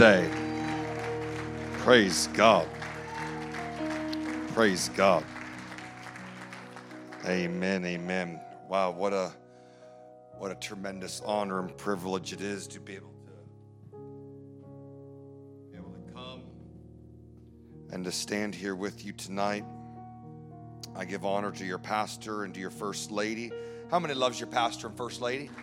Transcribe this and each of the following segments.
Day. Praise God. Praise God. Amen, amen. Wow, what a tremendous honor and privilege it is to be able to come and to stand here with you tonight. I give honor to your pastor and to your first lady. How many loves your pastor and first lady?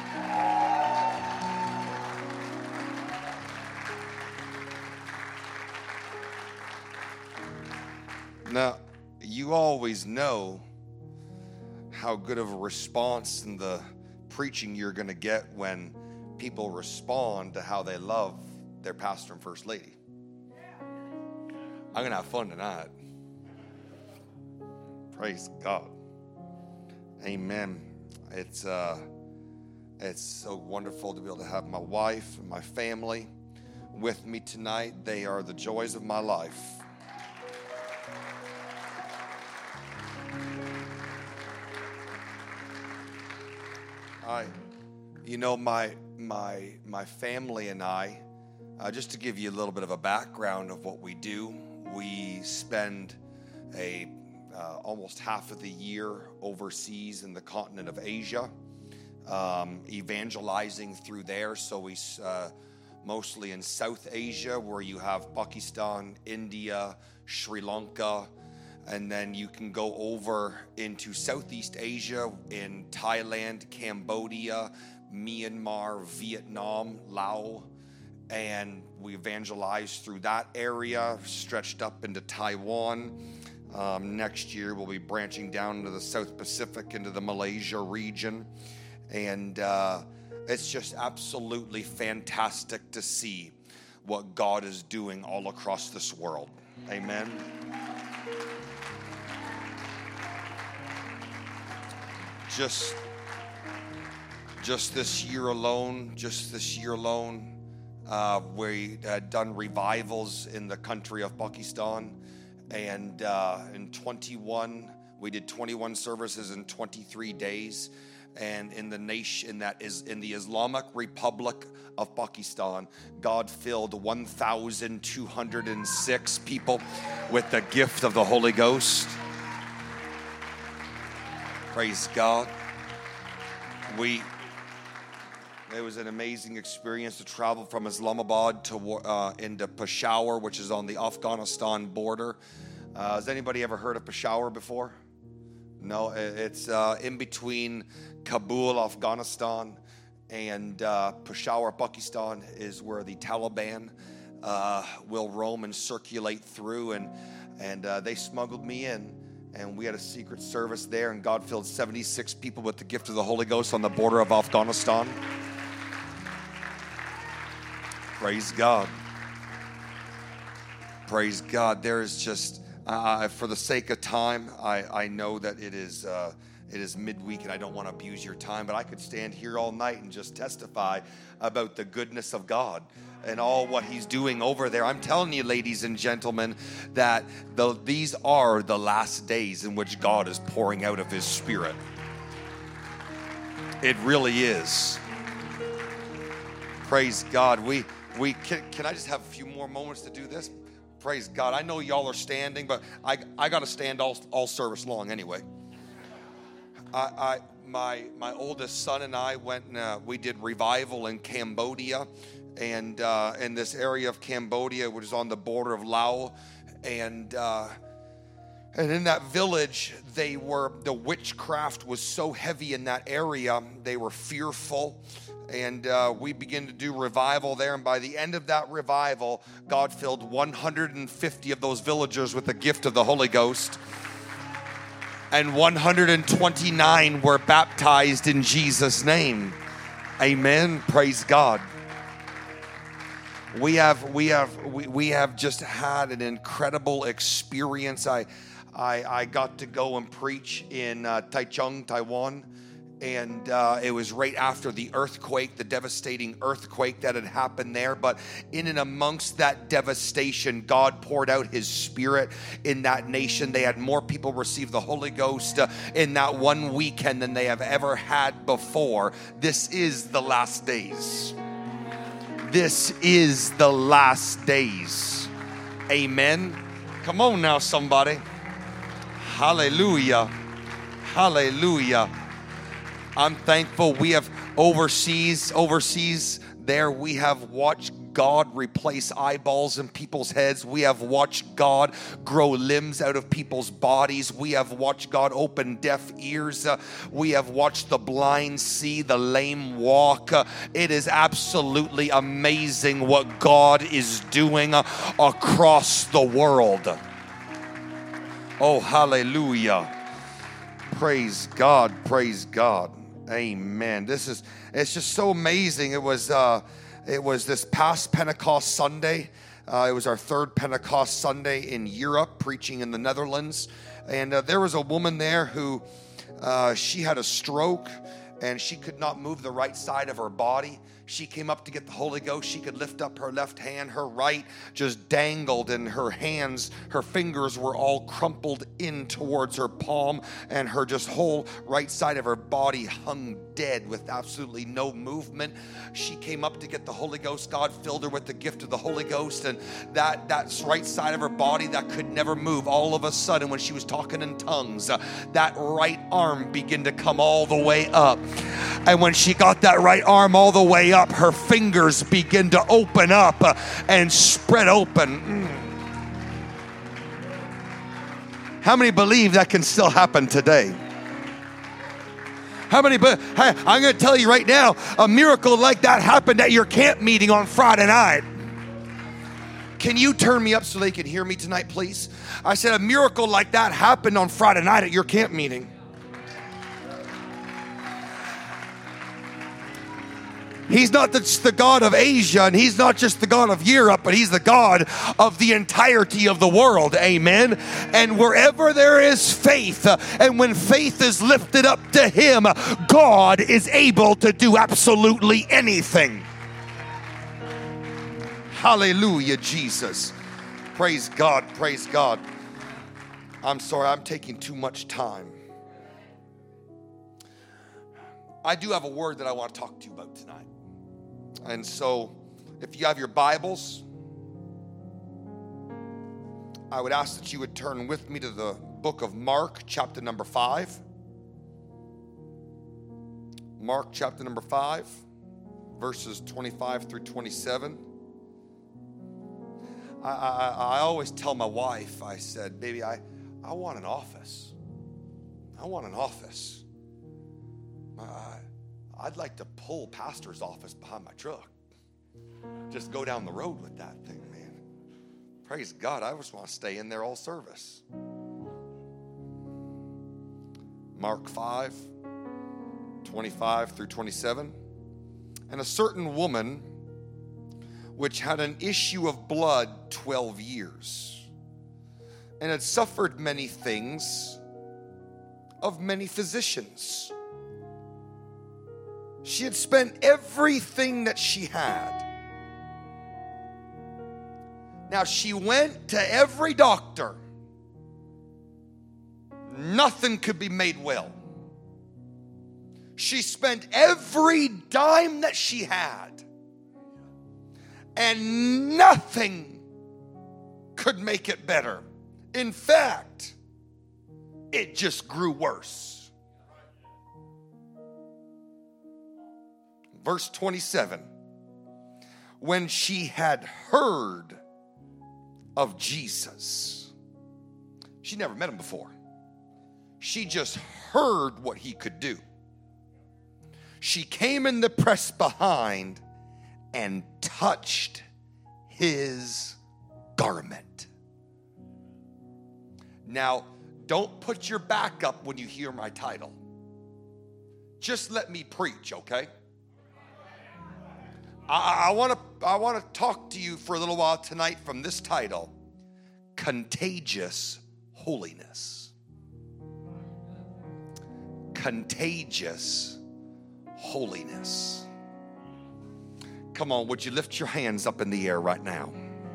Now, you always know how good of a response in the preaching you're going to get when people respond to how they love their pastor and first lady. I'm going to have fun tonight. Praise God. Amen. It's so wonderful to be able to have my wife and my family with me tonight. They are the joys of my life. My family and I, just to give you a little bit of a background of what we do, we spend almost half of the year overseas in the continent of Asia, evangelizing through there. So we mostly in South Asia, where you have Pakistan, India, Sri Lanka, and then you can go over into Southeast Asia in Thailand, Cambodia, Myanmar, Vietnam, Laos, and we evangelize through that area, stretched up into Taiwan. Next year, we'll be branching down into the South Pacific, into the Malaysia region. And it's just absolutely fantastic to see what God is doing all across this world. Amen. Just this year alone, we had done revivals in the country of Pakistan, and in 21, we did 21 services in 23 days, and in the nation that is in the Islamic Republic of Pakistan, God filled 1,206 people with the gift of the Holy Ghost. Praise God. It was an amazing experience to travel from Islamabad to into Peshawar, which is on the Afghanistan border. Has anybody ever heard of Peshawar before? No, it's in between Kabul, Afghanistan, and Peshawar, Pakistan, is where the Taliban will roam and circulate through, and they smuggled me in. And we had a secret service there, and God filled 76 people with the gift of the Holy Ghost on the border of Afghanistan. Praise God. Praise God. There is just, for the sake of time, I know that it is midweek, and I don't want to abuse your time, but I could stand here all night and just testify about the goodness of God and all what he's doing over there. I'm telling you, ladies and gentlemen, that these are the last days in which God is pouring out of his Spirit. It really is. Praise God. Can I just have a few more moments to do this? Praise God. I know y'all are standing, but I got to stand all service long anyway. My oldest son and I went and we did revival in Cambodia, and in this area of Cambodia, which is on the border of Laos, and in that village, the witchcraft was so heavy in that area, they were fearful, and we began to do revival there, and by the end of that revival, God filled 150 of those villagers with the gift of the Holy Ghost, and 129 were baptized in Jesus' name. Amen. Praise God. We have just had an incredible experience. I got to go and preach in Taichung, Taiwan, and it was right after the earthquake, the devastating earthquake that had happened there. But in and amongst that devastation, God poured out his Spirit in that nation. They had more people receive the Holy Ghost in that one weekend than they have ever had before. This is the last days. this is the last days. Amen. Come on now, somebody. Hallelujah. Hallelujah. I'm thankful we have overseas there, we have watched God replace eyeballs in people's heads. We have watched God grow limbs out of people's bodies. We have watched God open deaf ears. We have watched the blind see, the lame walk. It is absolutely amazing what God is doing across the world. Oh, hallelujah. Praise God. Praise God. Amen. It's just so amazing. It was this past Pentecost Sunday. It was our third Pentecost Sunday in Europe, preaching in the Netherlands. And there was a woman there who, she had a stroke and she could not move the right side of her body. She came up to get the Holy Ghost. She could lift up her left hand. Her right just dangled, and her hands, her fingers were all crumpled in towards her palm, and her just whole right side of her body hung dead with absolutely no movement. She came up to get the Holy Ghost. God filled her with the gift of the Holy Ghost, and that right side of her body that could never move, all of a sudden when she was talking in tongues, that right arm began to come all the way up. And when she got that right arm all the way up, her fingers begin to open up and spread open. How many believe that can still happen today? How many? Hey, I'm going to tell you right now, a miracle like that happened at your camp meeting on Friday night. Can you turn me up so they can hear me tonight, please? I said a miracle like that happened on Friday night at your camp meeting. He's not just the God of Asia, and he's not just the God of Europe, but he's the God of the entirety of the world. Amen. And wherever there is faith, and when faith is lifted up to him, God is able to do absolutely anything. Hallelujah, Jesus. Praise God, praise God. I'm sorry, I'm taking too much time. I do have a word that I want to talk to you about tonight. And so, if you have your Bibles, I would ask that you would turn with me to the book of Mark, chapter number 5. Mark, chapter number 5, verses 25 through 27. I always tell my wife, I said, baby, I want an office. I want an office. I'd like to pull pastor's office behind my truck. Just go down the road with that thing, man. Praise God, I just want to stay in there all service. Mark 5, 25 through 27. And a certain woman which had an issue of blood 12 years, and had suffered many things of many physicians. She had spent everything that she had. Now she went to every doctor. Nothing could be made well. She spent every dime that she had, and nothing could make it better. In fact, it just grew worse. Verse 27, when she had heard of Jesus, she never met him before. She just heard what he could do. She came in the press behind and touched his garment. Now, don't put your back up when you hear my title. Just let me preach, okay? I want to talk to you for a little while tonight from this title, Contagious Holiness. Contagious Holiness. Come on, would you lift your hands up in the air right now?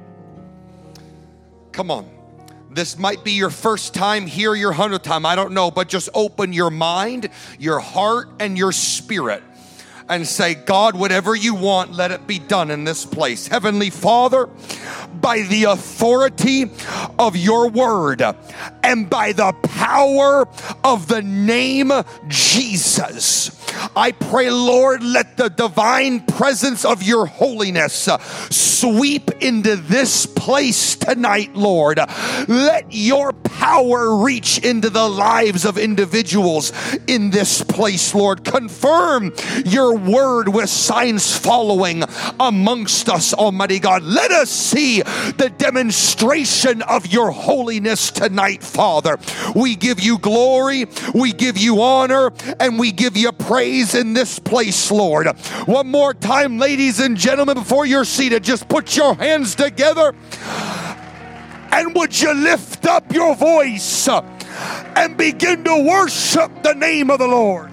Come on. This might be your first time here, your 100th time, I don't know, but just open your mind, your heart, and your spirit. and say, God, whatever you want, let it be done in this place. Heavenly Father, by the authority of your word and by the power of the name Jesus, I pray, Lord, let the divine presence of your holiness sweep into this place tonight, Lord. Let your power reach into the lives of individuals in this place, Lord. Confirm your word with signs following amongst us, Almighty God. Let us see the demonstration of your holiness tonight, Father. We give you glory, we give you honor, and we give you praise in this place, Lord. One more time, ladies and gentlemen, before you're seated, just put your hands together, and would you lift up your voice and begin to worship the name of the Lord.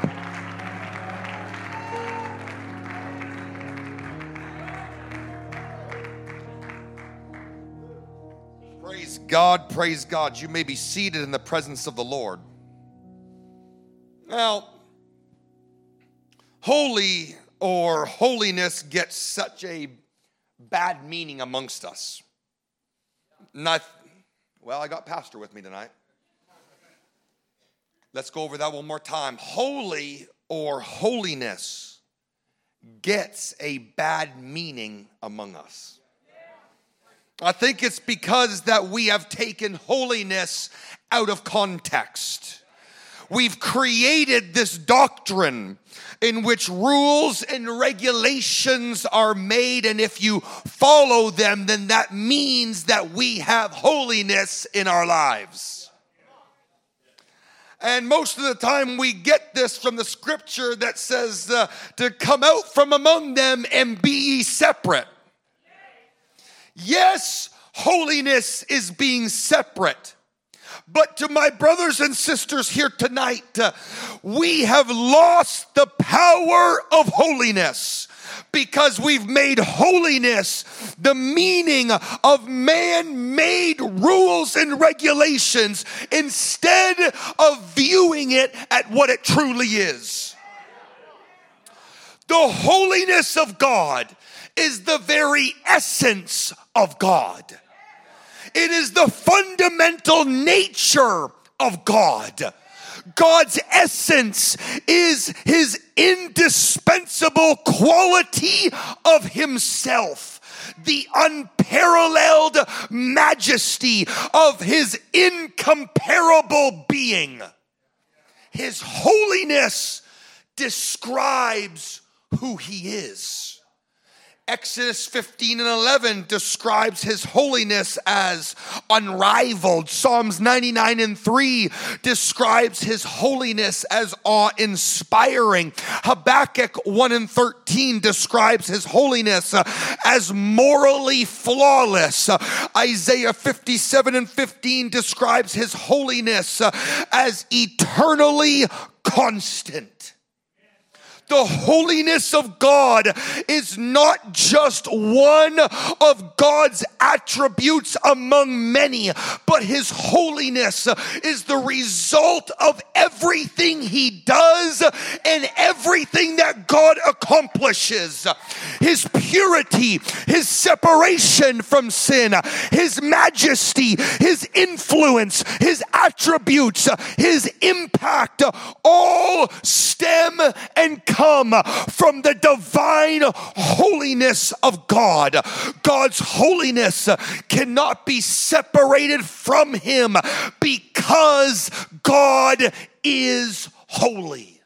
Praise God, praise God. You may be seated in the presence of the Lord. Now, holy or holiness gets such a bad meaning amongst us. Well, I got pastor with me tonight. Let's go over that one more time. Holy or holiness gets a bad meaning among us. I think it's because that we have taken holiness out of context. We've created this doctrine in which rules and regulations are made, and if you follow them, then that means that we have holiness in our lives. And most of the time we get this from the scripture that says to come out from among them and be ye separate. Yes, holiness is being separate. But to my brothers and sisters here tonight, we have lost the power of holiness because we've made holiness the meaning of man-made rules and regulations instead of viewing it at what it truly is. The holiness of God is the very essence of God. It is the fundamental nature of God. God's essence is his indispensable quality of himself, the unparalleled majesty of his incomparable being. His holiness describes who he is. Exodus 15:11 describes his holiness as unrivaled. Psalms 99:3 describes his holiness as awe-inspiring. Habakkuk 1:13 describes his holiness as morally flawless. Isaiah 57:15 describes his holiness as eternally constant. The holiness of God is not just one of God's attributes among many, but his holiness is the result of everything he does and everything that God accomplishes. His purity, his separation from sin, his majesty, his influence, his attributes, his impact, all stem and come from the divine holiness of God. God's holiness cannot be separated from him because God is holy.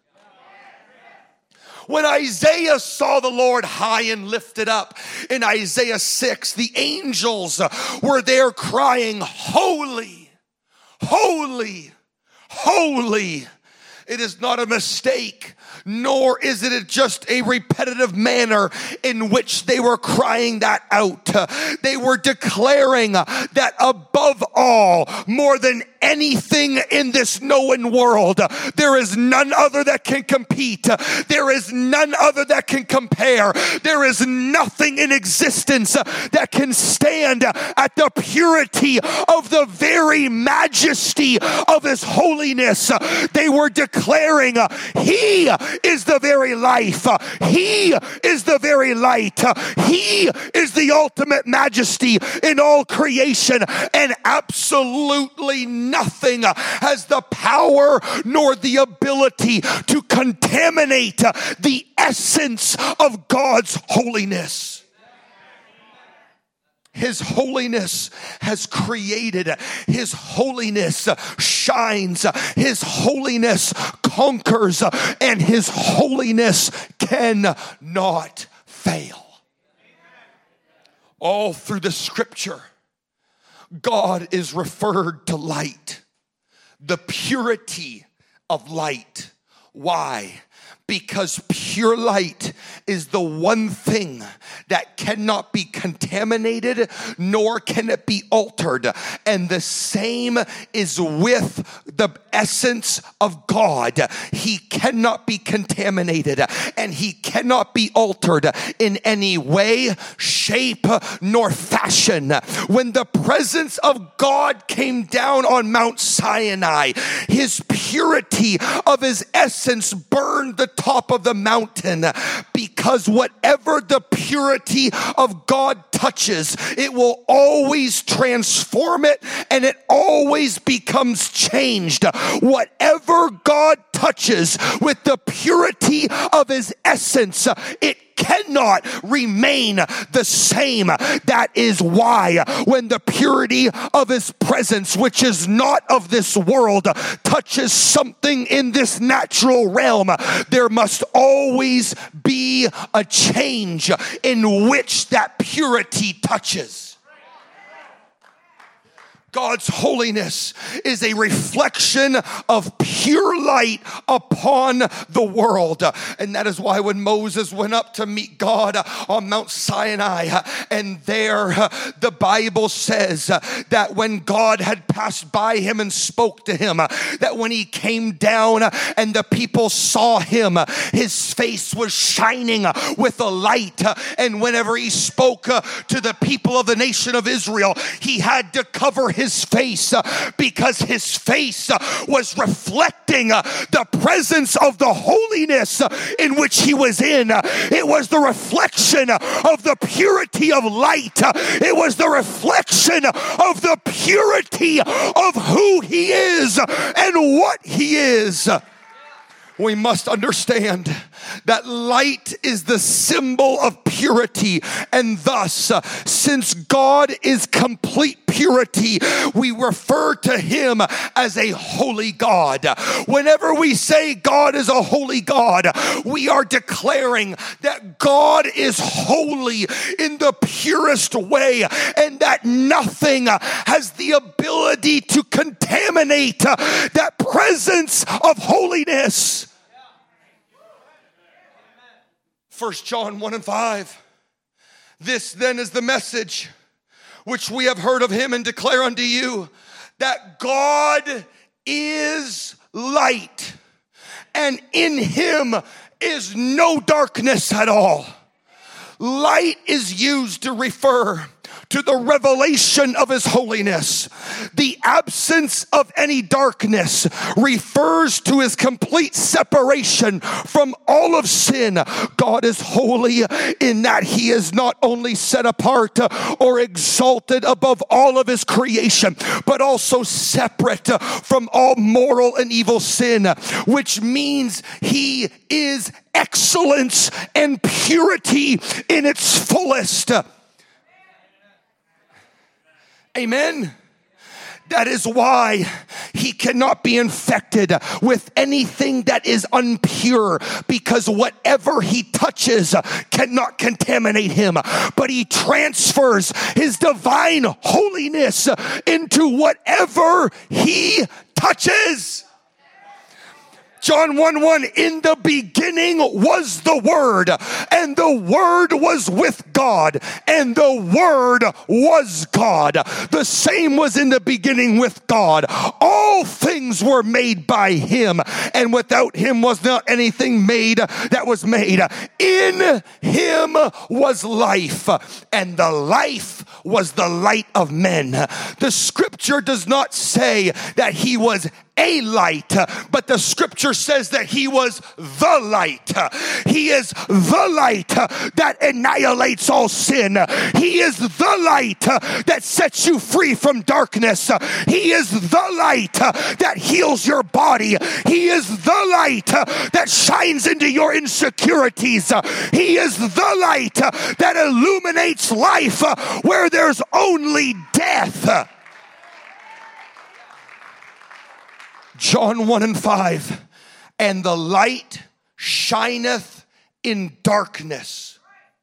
When Isaiah saw the Lord high and lifted up in Isaiah 6, the angels were there crying, "Holy, holy, holy." It is not a mistake, nor is it just a repetitive manner in which they were crying that out. They were declaring that above all, more than anything in this known world, there is none other that can compete. There is none other that can compare. There is nothing in existence that can stand at the purity of the very majesty of his holiness. They were declaring declaring He is the very life. He is the very light. He is the ultimate majesty in all creation, and absolutely nothing has the power nor the ability to contaminate the essence of God's holiness. His holiness has created. His holiness shines. His holiness conquers. And His holiness cannot fail. All through the scripture, God is referred to light. The purity of light. Why? Because pure light is the one thing that cannot be contaminated, nor can it be altered. And the same is with the essence of God. He cannot be contaminated, and He cannot be altered in any way, shape, nor fashion. When the presence of God came down on Mount Sinai, His purity of His essence burned the top of the mountain, because whatever the purity of God touches, it will always transform it, and it always becomes changed. Whatever God touches with the purity of His essence, it cannot remain the same. That is why when the purity of His presence, which is not of this world, touches something in this natural realm, there must always be a change in which that purity touches. God's holiness is a reflection of pure light upon the world. And that is why when Moses went up to meet God on Mount Sinai, and there the Bible says that when God had passed by him and spoke to him, that when he came down and the people saw him, his face was shining with a light. And whenever he spoke to the people of the nation of Israel, he had to cover his face because his face was reflecting the presence of the holiness in which he was in. It was the reflection of the purity of light. It was the reflection of the purity of who he is and what he is. We must understand that light is the symbol of purity, and thus, since God is complete purity, we refer to him as a holy God. Whenever we say God is a holy God, we are declaring that God is holy in the purest way, and that nothing has the ability to contaminate that presence of holiness. 1 John 1:5. This then is the message which we have heard of him and declare unto you, that God is light, and in him is no darkness at all. Light is used to refer to the revelation of his holiness. The absence of any darkness refers to his complete separation from all of sin. God is holy in that he is not only set apart or exalted above all of his creation, but also separate from all moral and evil sin, which means he is excellence and purity in its fullest. Amen. That is why he cannot be infected with anything that is impure, because whatever he touches cannot contaminate him, but he transfers his divine holiness into whatever he touches. John 1:1, in the beginning was the Word, and the Word was with God, and the Word was God. The same was in the beginning with God. All things were made by him, and without him was not anything made that was made. In him was life, and the life was the light of men. The scripture does not say that he was a light, but the scripture says that he was the light. He is the light that annihilates all sin. He is the light that sets you free from darkness. He is the light that heals your body. He is the light that shines into your insecurities. He is the light that illuminates life where there's only death. John 1:5, and the light shineth in darkness.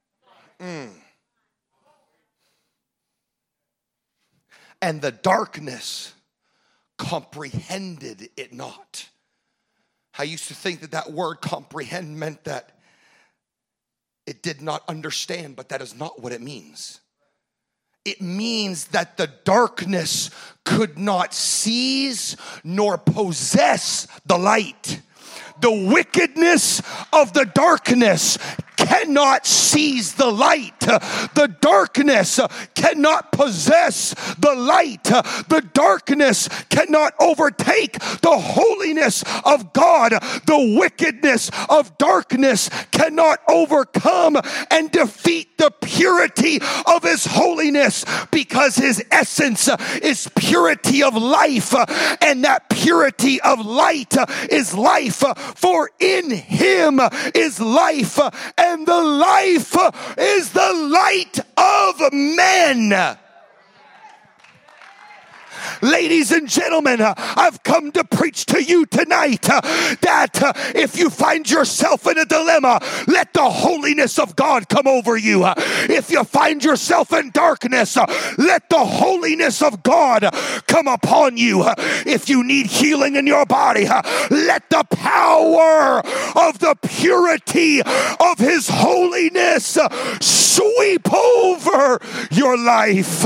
And the darkness comprehended it not. I used to think that word comprehend meant that it did not understand, but that is not what it means. It means that the darkness could not seize nor possess the light. The wickedness of the darkness cannot seize the light. The darkness cannot possess the light. The darkness cannot overtake the holiness of God. The wickedness of darkness cannot overcome and defeat the purity of his holiness, because his essence is purity of life, and that purity of light is life. For in him is life, and the life is the light of men. Ladies and gentlemen, I've come to preach to you tonight that if you find yourself in a dilemma, let the holiness of God come over you. If you find yourself in darkness, let the holiness of God come upon you. If you need healing in your body, let the power of the purity of his holiness sweep over your life.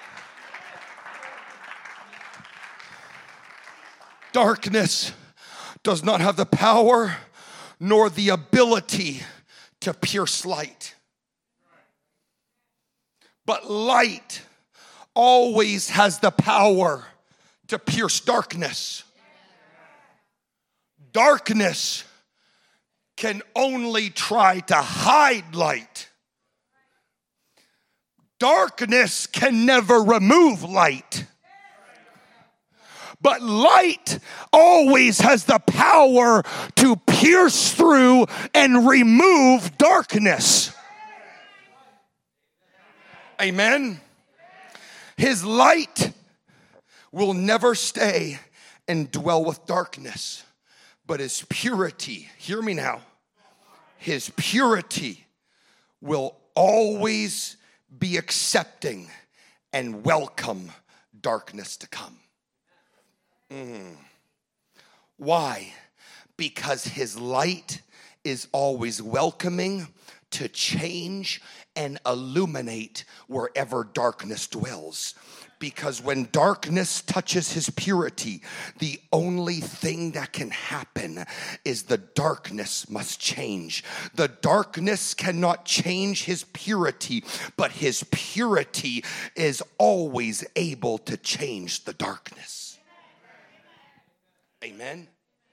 Darkness does not have the power nor the ability to pierce light. But light always has the power to pierce darkness. Darkness can only try to hide light. Darkness can never remove light. But light always has the power to pierce through and remove darkness. Amen. His light will never stay and dwell with darkness, but his purity, hear me now, his purity will always be accepting and welcome darkness to come. Why? Because his light is always welcoming to change and illuminate wherever darkness dwells. Because when darkness touches his purity, the only thing that can happen is the darkness must change. The darkness cannot change his purity, but his purity is always able to change the darkness. Amen.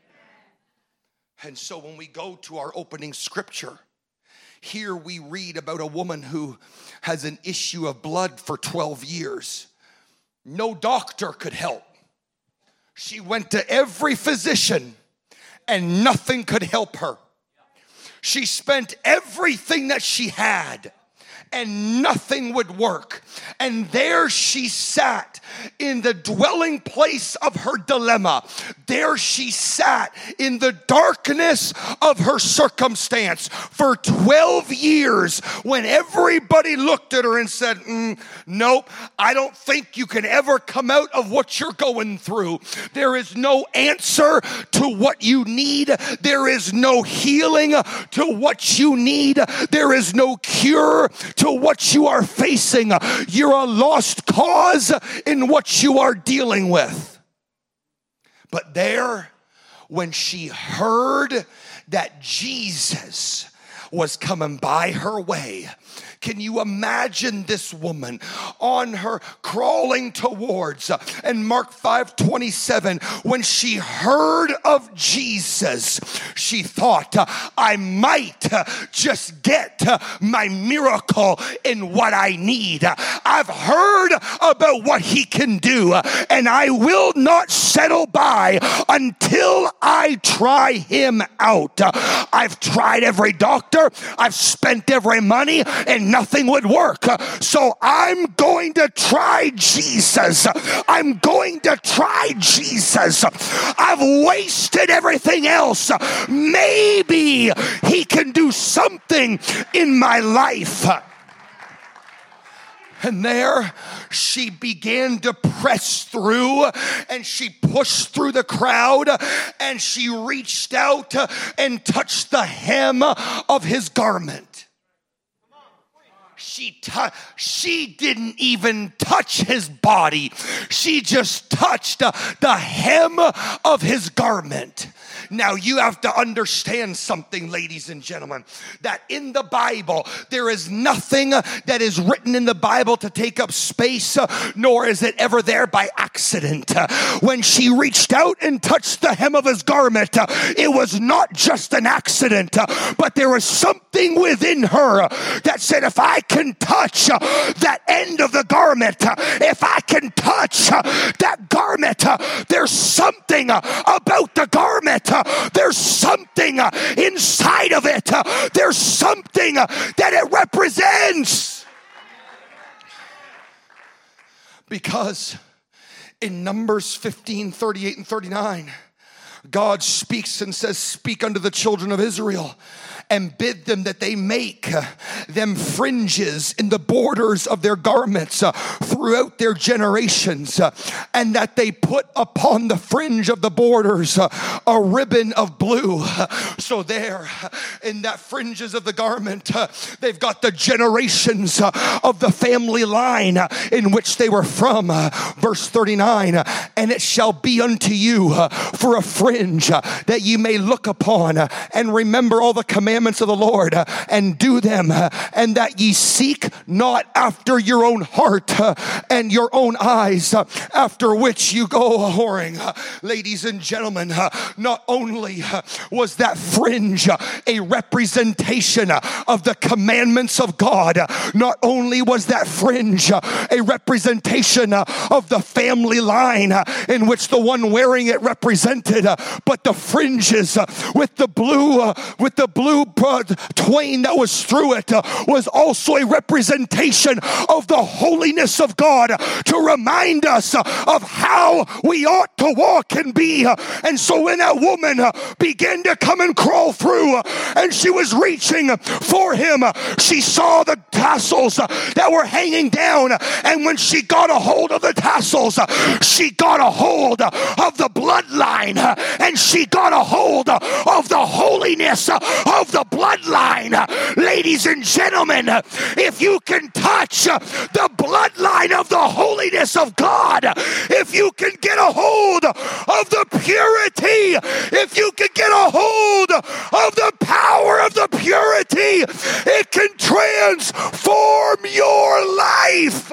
And so when we go to our opening scripture, here we read about a woman who has an issue of blood for 12 years. No doctor could help. She went to every physician and nothing could help her. She spent everything that she had and nothing would work. And there she sat in the dwelling place of her dilemma. There she sat in the darkness of her circumstance for 12 years when everybody looked at her and said, nope, I don't think you can ever come out of what you're going through. There is no answer to what you need. There is no healing to what you need. There is no cure to what you are facing. You're a lost cause in what you are dealing with. But there, when she heard that Jesus was coming by her way, Can you imagine this woman on her crawling towards, and Mark 5:27, when she heard of Jesus, she thought, I might just get my miracle in what I need. I've heard about what he can do, and I will not settle by until I try him out. I've tried every doctor, I've spent every money, and nothing would work. So I'm going to try Jesus. I'm going to try Jesus. I've wasted everything else. Maybe he can do something in my life. And there she began to press through, and she pushed through the crowd, and she reached out and touched the hem of his garment. She didn't even touch his body. She just touched the hem of his garment. Now you have to understand something, ladies and gentlemen, that in the Bible, there is nothing that is written in the Bible to take up space, nor is it ever there by accident. When she reached out and touched the hem of his garment, it was not just an accident, but there was something within her that said, if I can touch that end of the garment, if I can touch that garment, there's something about the garment. There's something inside of it. There's something that it represents. Because in Numbers 15, 38 and 39, God speaks and says, speak unto the children of Israel and bid them that they make them fringes in the borders of their garments throughout their generations, and that they put upon the fringe of the borders a ribbon of blue. So there in that fringes of the garment, they've got the generations of the family line in which they were from. Verse 39, and it shall be unto you for a fringe that ye may look upon and remember all the commandments of the Lord and do them, and that ye seek not after your own heart and your own eyes, after which you go a whoring. Ladies and gentlemen, not only was that fringe a representation of the commandments of God, not only was that fringe a representation of the family line in which the one wearing it represented, but the fringes with the blue twain that was through it was also a representation of the holiness of God, to remind us of how we ought to walk and be. And so when that woman began to come and crawl through, and she was reaching for him, she saw the tassels that were hanging down, and when she got a hold of the tassels, she got a hold of the bloodline, and she got a hold of the holiness of the bloodline. Ladies and gentlemen, if you can touch the bloodline of the holiness of God, if you can get a hold of the purity, if you can get a hold of the power of the purity, it can transform your life.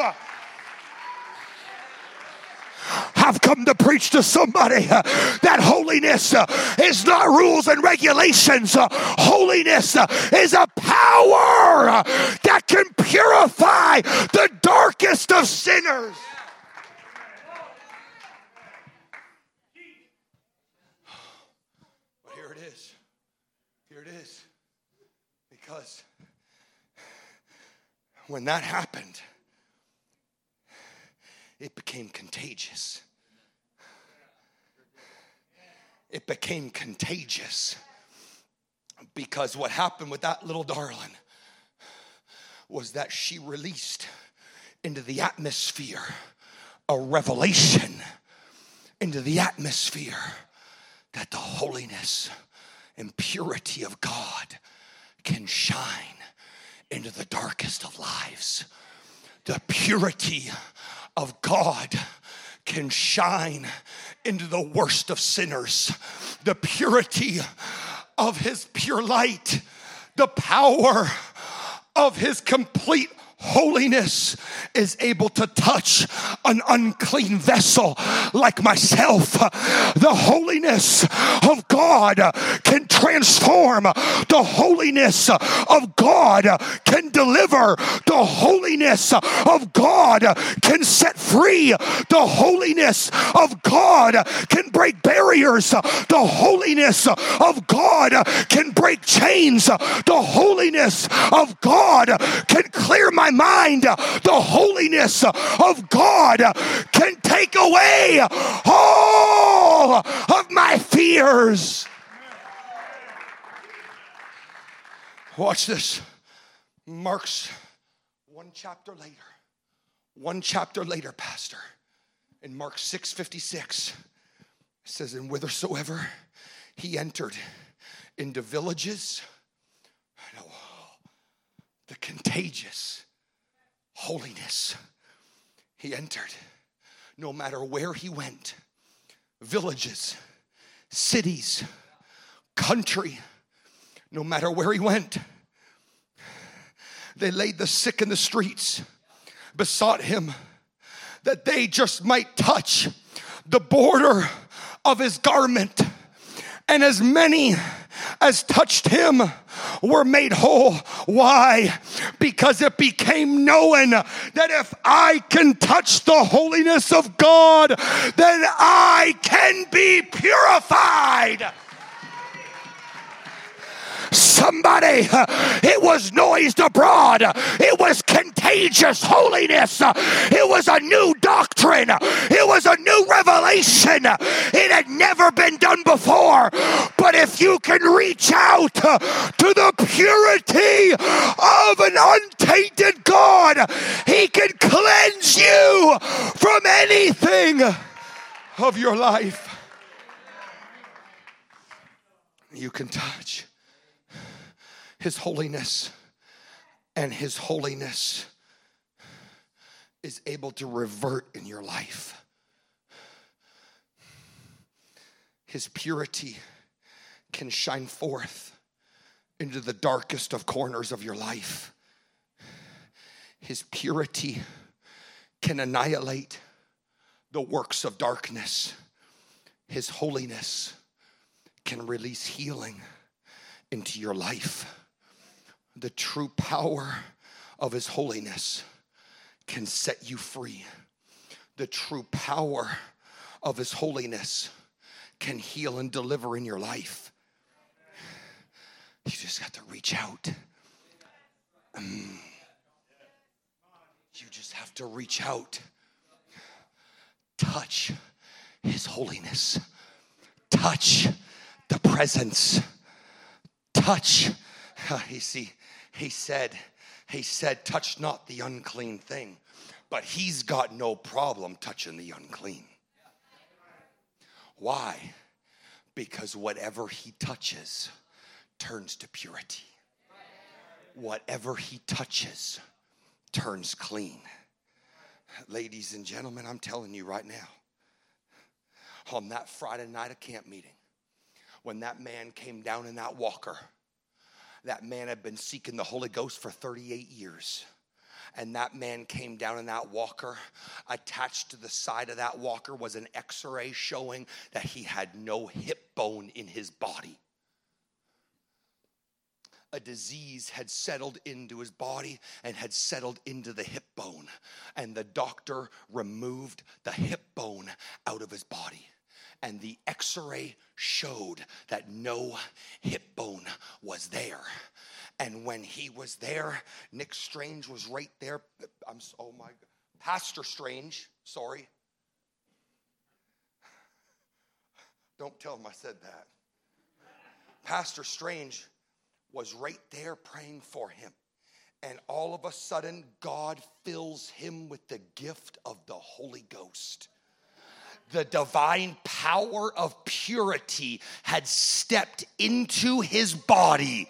I've come to preach to somebody that holiness is not rules and regulations. Holiness is a power that can purify the darkest of sinners. But here it is. Here it is. Because when that happened, it became contagious. It became contagious. Because what happened with that little darling was that she released into the atmosphere a revelation, into the atmosphere, that the holiness and purity of God can shine into the darkest of lives. The purity of God can shine into the worst of sinners. The purity of his pure light, the power of his complete holiness is able to touch an unclean vessel like myself. The holiness of God can transform. The holiness of God can deliver. The holiness of God can set free. The holiness of God can break barriers. The holiness of God can break chains. The holiness of God can clear my mind. The holiness of God can take away all of my fears. Watch this. Mark's one chapter later, Pastor, in Mark 6:56, it says, and whithersoever he entered into villages, the contagious holiness he entered. No matter where he went, villages, cities, country, no matter where he went, they laid the sick in the streets, besought him that they just might touch the border of his garment. And as many as touched him were made whole. Why? Because it became known that if I can touch the holiness of God, then I can be purified. Somebody, it was noised abroad. It was contagious holiness. It was a new doctrine. It was a new revelation. It had never been done before. But if you can reach out to the purity of an untainted God, he can cleanse you from anything of your life. You can touch his holiness, and his holiness is able to revert in your life. His purity can shine forth into the darkest of corners of your life. His purity can annihilate the works of darkness. His holiness can release healing into your life. The true power of his holiness can set you free. The true power of his holiness can heal and deliver in your life. You just got to reach out. You just have to reach out. Touch his holiness. Touch the presence. Touch. You see, he said, touch not the unclean thing. But he's got no problem touching the unclean. Why? Because whatever he touches turns to purity. Whatever he touches turns clean. Ladies and gentlemen, I'm telling you right now, on that Friday night of camp meeting, when that man came down in that walker, that man had been seeking the Holy Ghost for 38 years. And that man came down in that walker. Attached to the side of that walker was an X-ray showing that he had no hip bone in his body. A disease had settled into his body and had settled into the hip bone. And the doctor removed the hip bone out of his body. And the X-ray showed that no hip bone was there. And when he was there, Nick Strange was right there. Pastor Strange, sorry. Don't tell him I said that. Pastor Strange was right there praying for him. And all of a sudden, God fills him with the gift of the Holy Ghost. The divine power of purity had stepped into his body.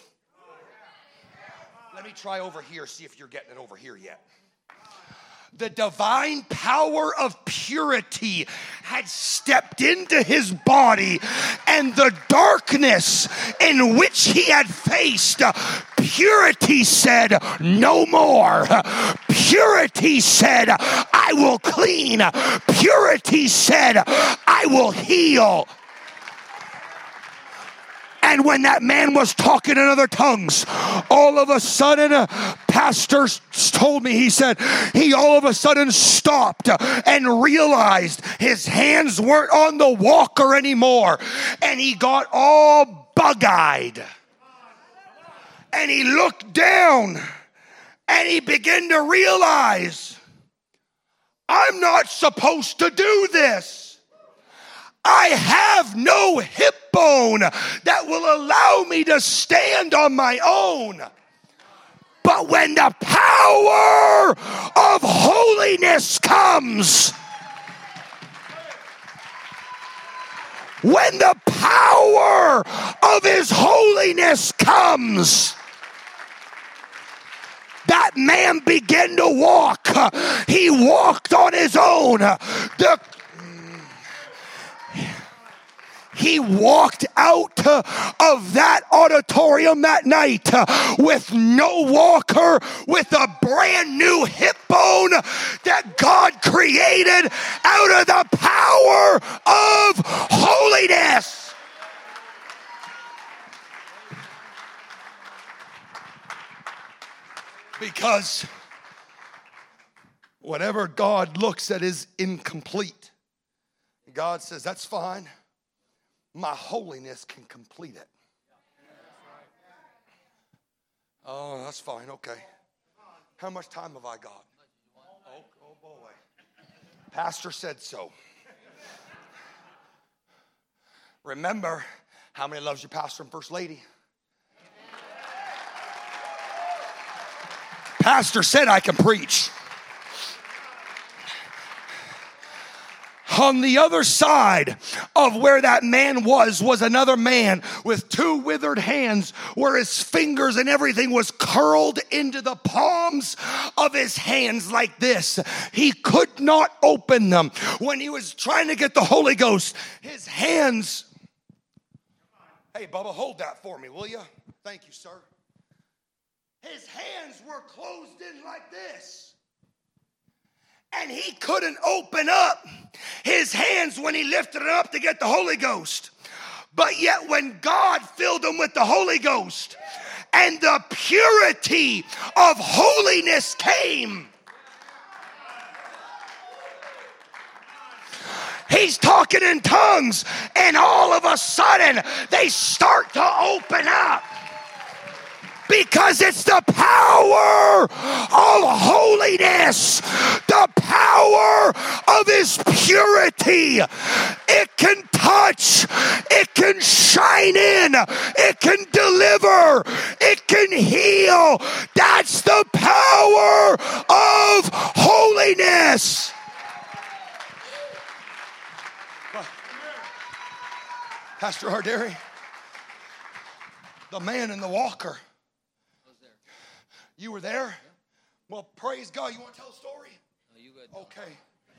Let me try over here, see if you're getting it over here yet. The divine power of purity had stepped into his body, and the darkness in which he had faced, purity said, no more. Purity said, I will clean. Purity said, I will heal. And when that man was talking in other tongues, all of a sudden, pastor told me, he said, he all of a sudden stopped and realized his hands weren't on the walker anymore. And he got all bug-eyed. And he looked down and he began to realize, I'm not supposed to do this. I have no hip bone that will allow me to stand on my own. But when the power of holiness comes, when the power of his holiness comes, that man began to walk. He walked on his own. He walked out of that auditorium that night with no walker, with a brand new hip bone that God created out of the power of holiness. Because whatever God looks at is incomplete. God says, that's fine. My holiness can complete it. Oh, that's fine. Okay. How much time have I got? Oh boy. Pastor said so. Remember, how many loves your pastor and first lady? Pastor said I can preach. On the other side of where that man was another man with two withered hands, where his fingers and everything was curled into the palms of his hands like this. He could not open them. When he was trying to get the Holy Ghost, his hands... Hey, Bubba, hold that for me, will you? Thank you, sir. His hands were closed in like this. And he couldn't open up his hands when he lifted it up to get the Holy Ghost. But yet when God filled him with the Holy Ghost and the purity of holiness came, he's talking in tongues, and all of a sudden they start to open up. Because it's the power of holiness, the power of his purity. It can touch, it can shine in, it can deliver, it can heal. That's the power of holiness. Pastor Arderi, the man in the walker. You were there? Yeah. Well, praise God. You want to tell a story? No, you good. Okay.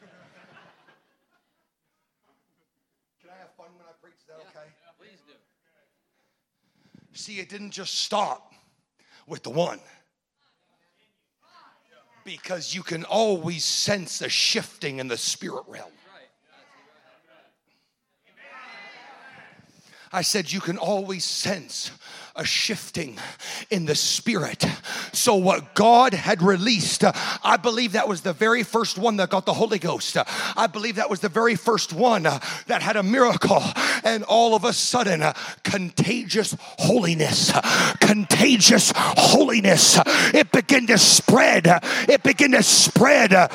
Can I have fun when I preach? Is that okay? Yeah, please do. See, it didn't just stop with the one. Because you can always sense a shifting in the spirit realm. I said you can always sense a shifting in the spirit. So what God had released, I believe that was the very first one that got the Holy Ghost. I believe that was the very first one that had a miracle. And all of a sudden, contagious holiness, it began to spread. It began to spread.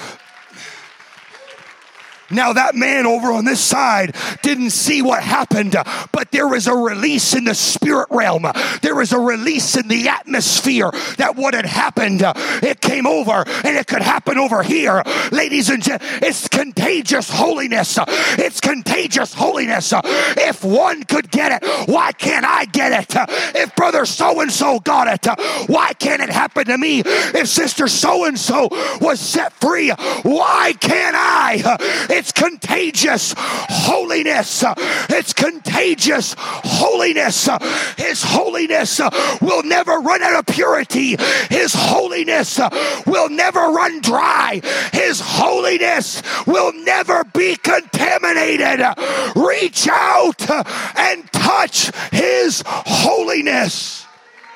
Now that man over on this side didn't see what happened, but there was a release in the spirit realm. There was a release in the atmosphere that what had happened, it came over, and it could happen over here. Ladies and gentlemen, it's contagious holiness. It's contagious holiness. If one could get it, why can't I get it? If brother so-and-so got it, why can't it happen to me? If sister so-and-so was set free, why can't I? It's contagious holiness. It's contagious holiness. His holiness will never run out of purity. His holiness will never run dry. His holiness will never be contaminated. Reach out and touch His holiness.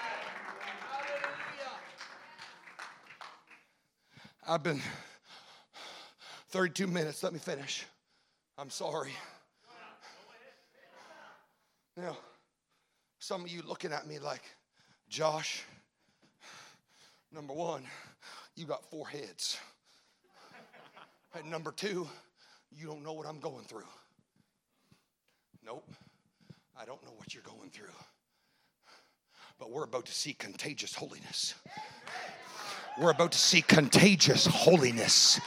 I've been 32 minutes. Let me finish. I'm sorry. Now, some of you looking at me like, Josh, number one, you got 4 heads. And number 2, you don't know what I'm going through. Nope, I don't know what you're going through. But we're about to see contagious holiness. We're about to see contagious holiness.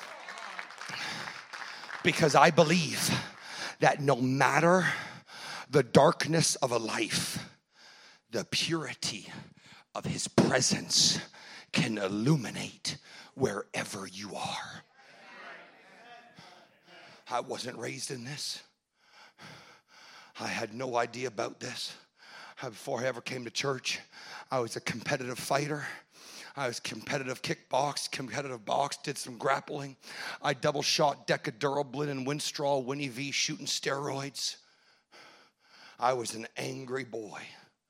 Because I believe that no matter the darkness of a life, the purity of His presence can illuminate wherever you are. I wasn't raised in this. I had no idea about this. Before I ever came to church, I was a competitive fighter. I was competitive kickbox, competitive box, did some grappling. I double shot Decadural, Blinn and Winstraw, Winnie V, shooting steroids. I was an angry boy.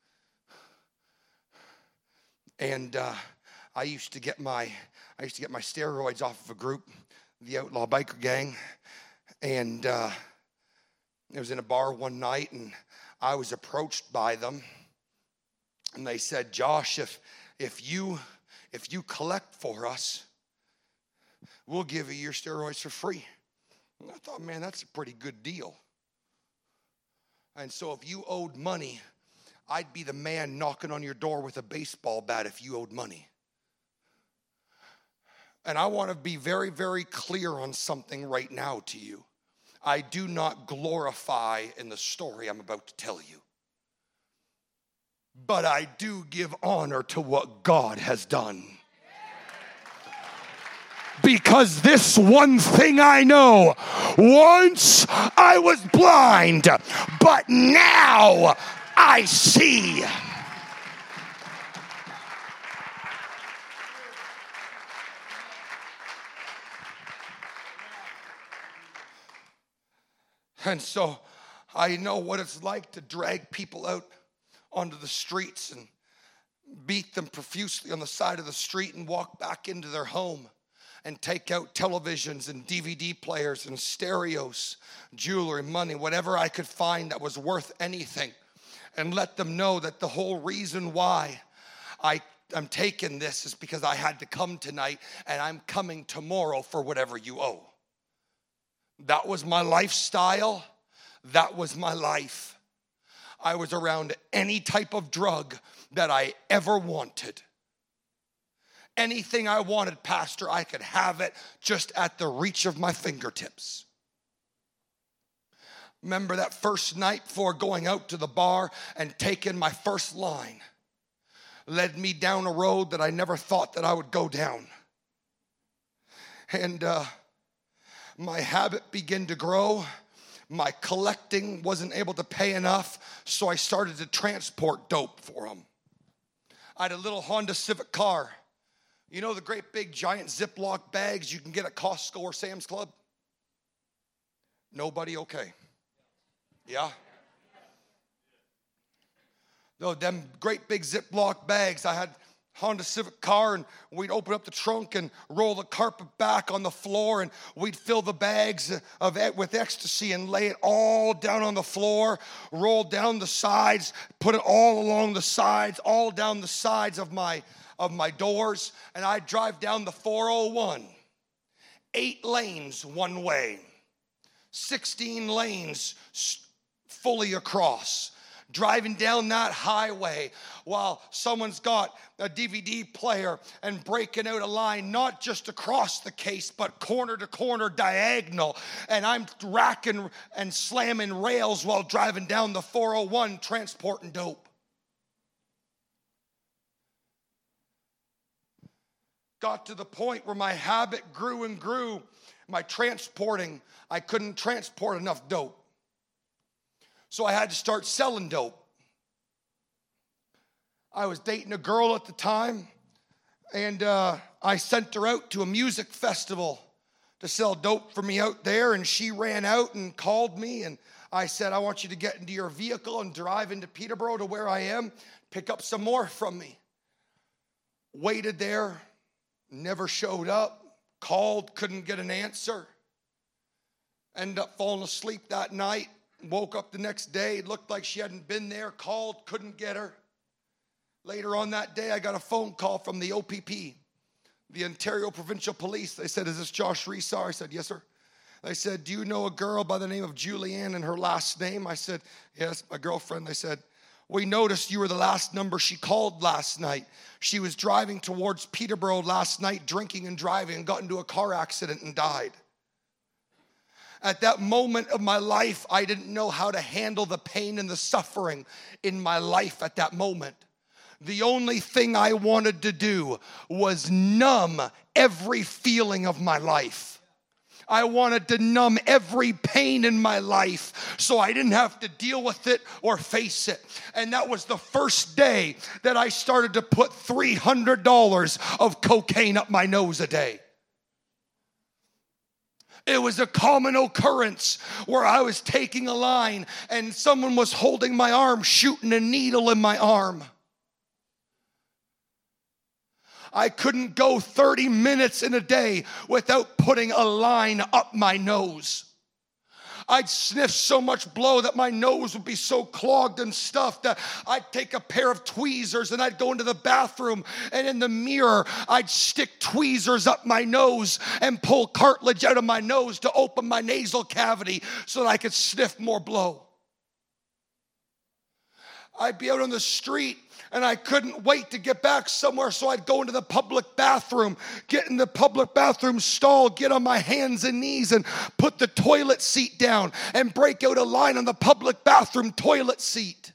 And I used to get my steroids off of a group, the Outlaw Biker Gang. And it was in a bar one night, and I was approached by them. And they said, Josh, if you collect for us, we'll give you your steroids for free. And I thought, man, that's a pretty good deal. And so if you owed money, I'd be the man knocking on your door with a baseball bat if you owed money. And I want to be very, very clear on something right now to you. I do not glorify in the story I'm about to tell you. But I do give honor to what God has done. Because this one thing I know, once I was blind, but now I see. And so I know what it's like to drag people out onto the streets and beat them profusely on the side of the street and walk back into their home and take out televisions and DVD players and stereos, jewelry, money, whatever I could find that was worth anything, and let them know that the whole reason why I'm taking this is because I had to come tonight and I'm coming tomorrow for whatever you owe. That was my lifestyle. That was my life. I was around any type of drug that I ever wanted. Anything I wanted, Pastor, I could have it just at the reach of my fingertips. Remember that first night before going out to the bar and taking my first line led me down a road that I never thought that I would go down. And my habit began to grow. My collecting wasn't able to pay enough, so I started to transport dope for them. I had a little Honda Civic car. You know the great big giant Ziploc bags you can get at Costco or Sam's Club? Nobody? Okay. Yeah? No, them great big Ziploc bags. I had Honda Civic car, and we'd open up the trunk and roll the carpet back on the floor, and we'd fill the bags with ecstasy and lay it all down on the floor, roll down the sides, put it all along the sides, all down the sides of my doors, and I'd drive down the 401, 8 lanes one way, 16 lanes fully across, driving down that highway while someone's got a DVD player and breaking out a line, not just across the case, but corner to corner diagonal. And I'm racking and slamming rails while driving down the 401 transporting dope. got to the point where my habit grew and grew. My transporting, I couldn't transport enough dope. So I had to start selling dope. I was dating a girl at the time, and I sent her out to a music festival to sell dope for me out there, and she ran out and called me, and I said, I want you to get into your vehicle and drive into Peterborough to where I am, pick up some more from me. Waited there, never showed up, called, couldn't get an answer. Ended up falling asleep that night, woke up the next day, it looked like she hadn't been there, called, couldn't get her. Later on that day, I got a phone call from the OPP, the Ontario Provincial Police. They said, is this Josh Resar? I said, yes, sir. They said, do you know a girl by the name of Julianne and her last name? I said, yes, my girlfriend. They said, we noticed you were the last number she called last night. She was driving towards Peterborough last night, drinking and driving, and got into a car accident and died. At that moment of my life, I didn't know how to handle the pain and the suffering in my life at that moment. The only thing I wanted to do was numb every feeling of my life. I wanted to numb every pain in my life so I didn't have to deal with it or face it. And that was the first day that I started to put $300 of cocaine up my nose a day. It was a common occurrence where I was taking a line and someone was holding my arm, shooting a needle in my arm. I couldn't go 30 minutes in a day without putting a line up my nose. I'd sniff so much blow that my nose would be so clogged and stuffed that I'd take a pair of tweezers and I'd go into the bathroom, and in the mirror I'd stick tweezers up my nose and pull cartilage out of my nose to open my nasal cavity so that I could sniff more blow. I'd be out on the street and I couldn't wait to get back somewhere, so I'd go into the public bathroom, get in the public bathroom stall, get on my hands and knees and put the toilet seat down and break out a line on the public bathroom toilet seat.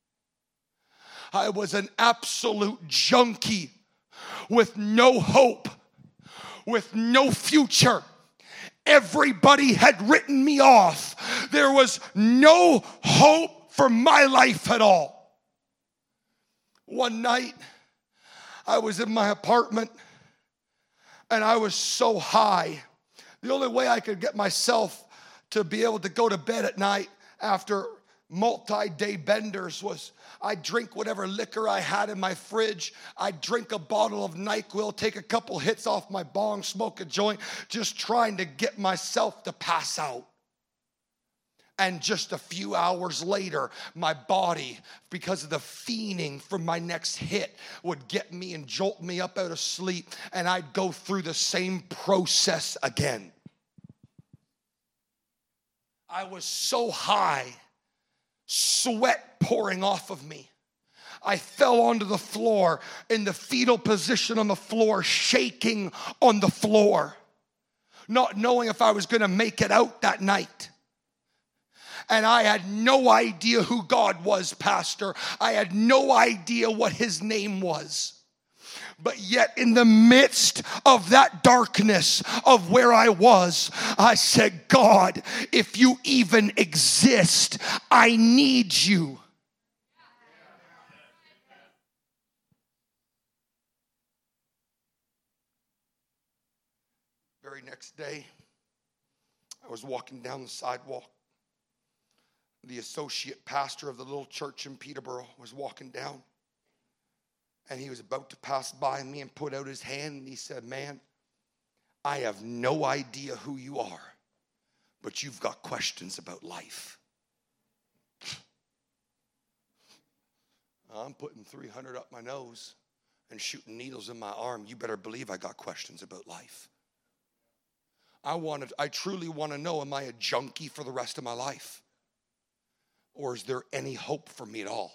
I was an absolute junkie with no hope, with no future. Everybody had written me off. There was no hope for my life at all. One night, I was in my apartment, and I was so high. The only way I could get myself to be able to go to bed at night after multi-day benders was I'd drink whatever liquor I had in my fridge. I'd drink a bottle of NyQuil, take a couple hits off my bong, smoke a joint, just trying to get myself to pass out. And just a few hours later, my body, because of the fiending from my next hit, would get me and jolt me up out of sleep, and I'd go through the same process again. I was so high, sweat pouring off of me. I fell onto the floor in the fetal position on the floor, shaking on the floor, not knowing if I was going to make it out that night. And I had no idea who God was, Pastor. I had no idea what his name was. But yet in the midst of that darkness of where I was, I said, God, if you even exist, I need you. Very next day, I was walking down the sidewalk. The associate pastor of the little church in Peterborough was walking down, and he was about to pass by me and put out his hand, and he said, man, I have no idea who you are, but you've got questions about life. I'm putting 300 up my nose and shooting needles in my arm. You better believe I got questions about life. I truly want to know, am I a junkie for the rest of my life? Or is there any hope for me at all?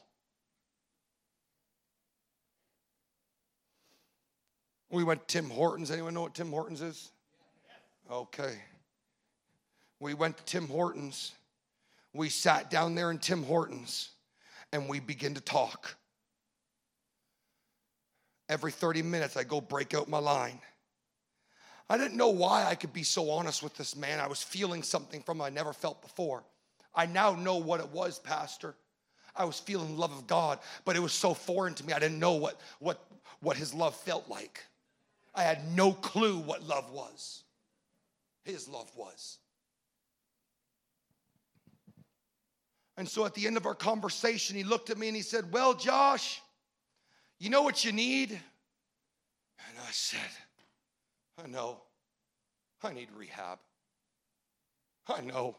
We went to Tim Hortons. Anyone know what Tim Hortons is? Okay. We went to Tim Hortons. We sat down there in Tim Hortons, and we began to talk. Every 30 minutes, I go break out my line. I didn't know why I could be so honest with this man. I was feeling something from him I never felt before. I now know what it was, Pastor. I was feeling the love of God, but it was so foreign to me. I didn't know what his love felt like. I had no clue what love was. His love was. And so at the end of our conversation, he looked at me and he said, well, Josh, you know what you need? And I said, I know. I need rehab. I know.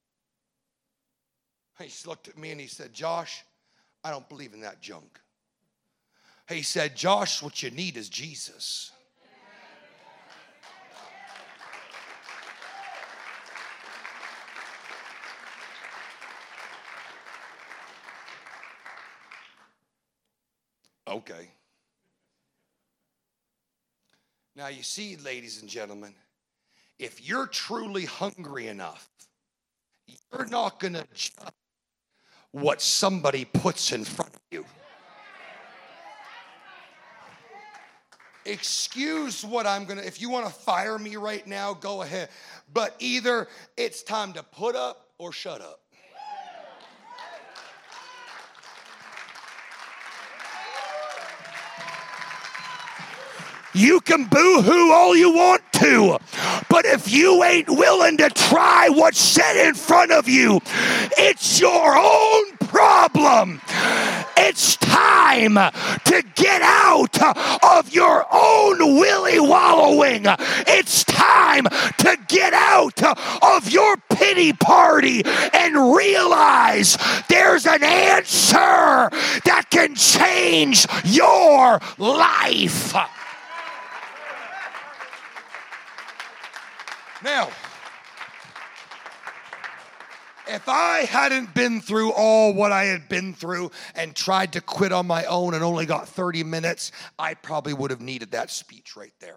He looked at me and he said, Josh, I don't believe in that junk. He said, Josh, what you need is Jesus. Okay. Now you see, ladies and gentlemen, if you're truly hungry enough, you're not going to judge what somebody puts in front of you. Excuse what I'm going to, if you want to fire me right now, go ahead. But either it's time to put up or shut up. You can boo-hoo all you want to, but if you ain't willing to try what's set in front of you, it's your own problem. It's time to get out of your own willy wallowing. It's time to get out of your pity party and realize there's an answer that can change your life. Now, if I hadn't been through all what I had been through and tried to quit on my own and only got 30 minutes, I probably would have needed that speech right there.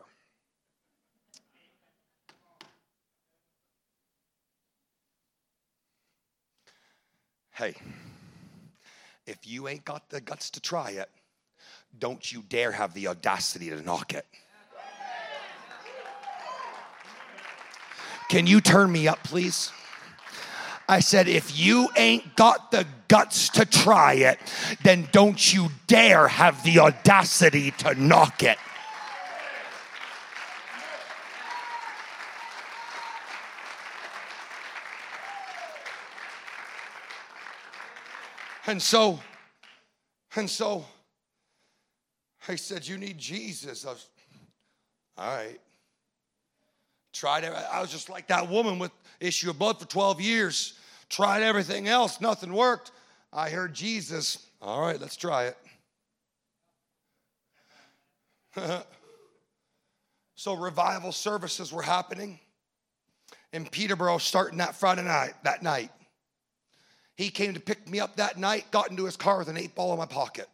Hey, if you ain't got the guts to try it, don't you dare have the audacity to knock it. Can you turn me up, please? I said, if you ain't got the guts to try it, then don't you dare have the audacity to knock it. And so, I said, you need Jesus. All right. Tried it. I was just like that woman with issue of blood for 12 years. Tried everything else. Nothing worked. I heard Jesus. All right, let's try it. So revival services were happening in Peterborough starting that Friday night, that night. He came to pick me up that night, got into his car with an 8-ball in my pocket.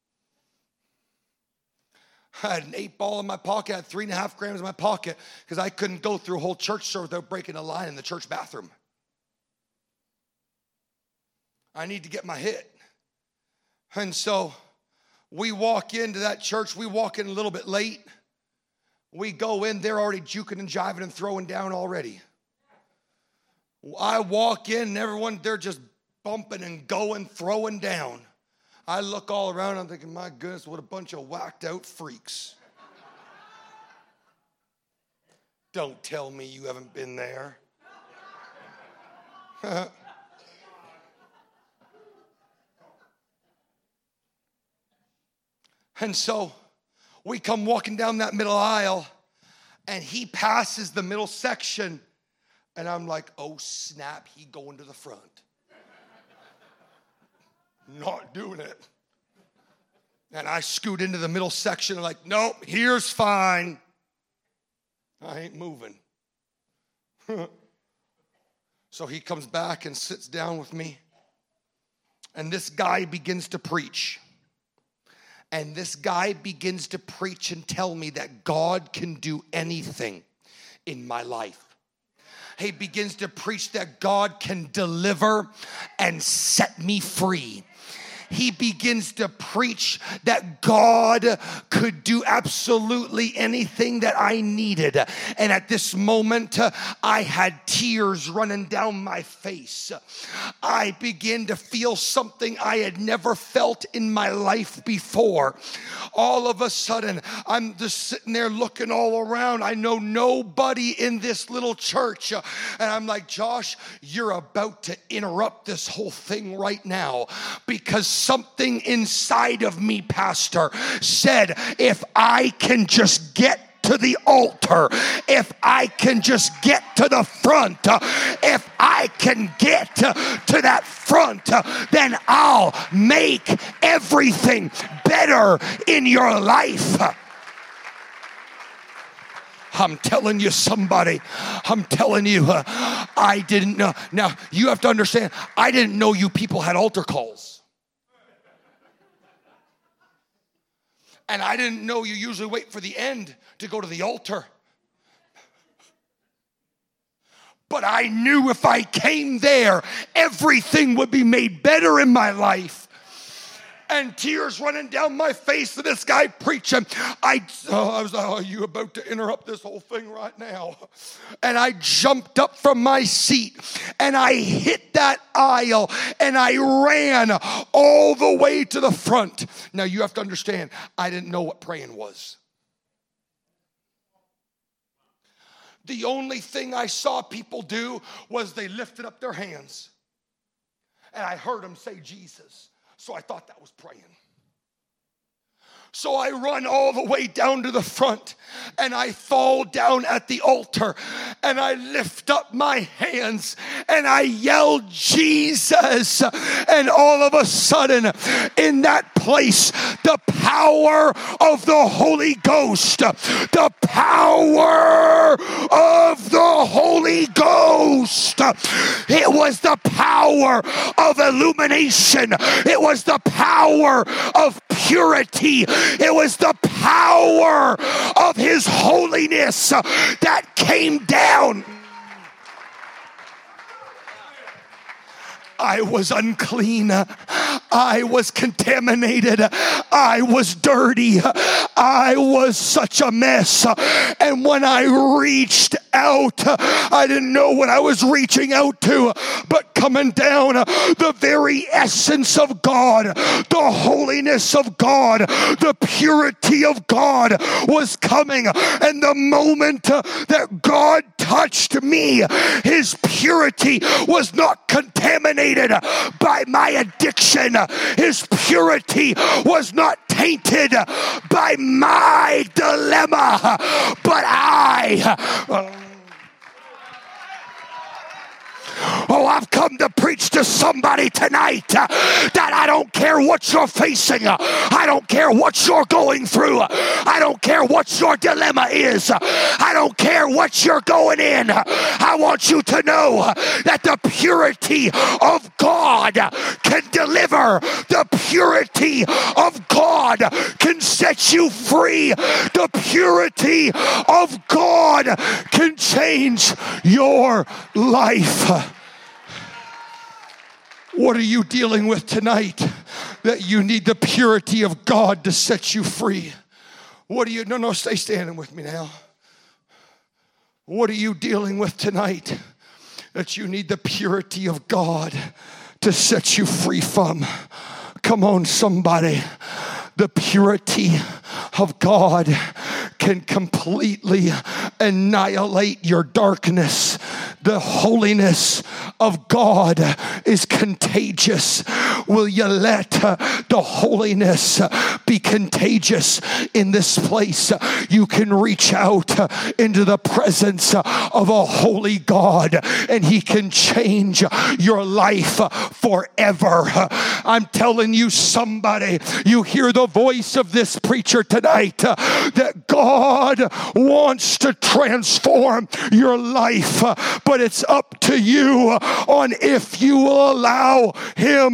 I had an 8-ball in my pocket. I had 3.5 grams in my pocket because I couldn't go through a whole church service without breaking a line in the church bathroom. I need to get my hit. And so we walk into that church. We walk in a little bit late. We go in. They're already juking and jiving and throwing down already. I walk in and everyone, they're just bumping and going, throwing down. I look all around, I'm thinking, my goodness, what a bunch of whacked out freaks. Don't tell me you haven't been there. And so we come walking down that middle aisle, and he passes the middle section, and I'm like, oh snap, he going to the front. Not doing it. And I scoot into the middle section and like, nope, here's fine. I ain't moving. So he comes back and sits down with me. And this guy begins to preach. And this guy begins to preach and tell me that God can do anything in my life. He begins to preach that God can deliver and set me free. he begins to preach that God could do absolutely anything that I needed. And at this moment, I had tears running down my face. I began to feel something I had never felt in my life before. All of a sudden, I'm just sitting there looking all around. I know nobody in this little church. And I'm like, Josh, you're about to interrupt this whole thing right now, because something inside of me, Pastor, said, if I can just get to the altar, if I can just get to the front, if I can get to that front, then I'll make everything better in your life. I'm telling you, somebody, I'm telling you, I didn't know. Now, you have to understand, I didn't know you people had altar calls. And I didn't know you usually wait for the end to go to the altar. But I knew if I came there, everything would be made better in my life. And tears running down my face to this guy preaching. I was like, are you about to interrupt this whole thing right now? And I jumped up from my seat and I hit that aisle and I ran all the way to the front. Now you have to understand, I didn't know what praying was. The only thing I saw people do was they lifted up their hands. And I heard them say Jesus. So I thought that was praying. So I run all the way down to the front and I fall down at the altar and I lift up my hands and I yell Jesus, and all of a sudden in that place the power of the Holy Ghost, the power of the Holy Ghost, it was the power of illumination, it was the power of purity, it was the power of His holiness that came down. I was unclean. I was contaminated. I was dirty. I was such a mess. And when I reached out, I didn't know what I was reaching out to, but coming down, the very essence of God, the holiness of God, the purity of God was coming. And the moment that God touched me, His purity was not contaminated by my addiction. His purity was not tainted by my dilemma, but I've come to preach to somebody tonight that I don't care what you're facing. I don't care what you're going through. I don't care what your dilemma is. I don't care what you're going in. I want you to know that the purity of God can deliver. The purity of God can set you free. The purity of God can change your life. What are you dealing with tonight that you need the purity of God to set you free? What are you, no, stay standing with me now. What are you dealing with tonight that you need the purity of God to set you free from? Come on, somebody. The purity of God can completely annihilate your darkness. The holiness of God is contagious. Will you let the holiness be contagious in this place? You can reach out into the presence of a holy God and He can change your life forever. I'm telling you, somebody, you hear the voice of this preacher tonight, that God wants to transform your life, but it's up to you on if you will allow Him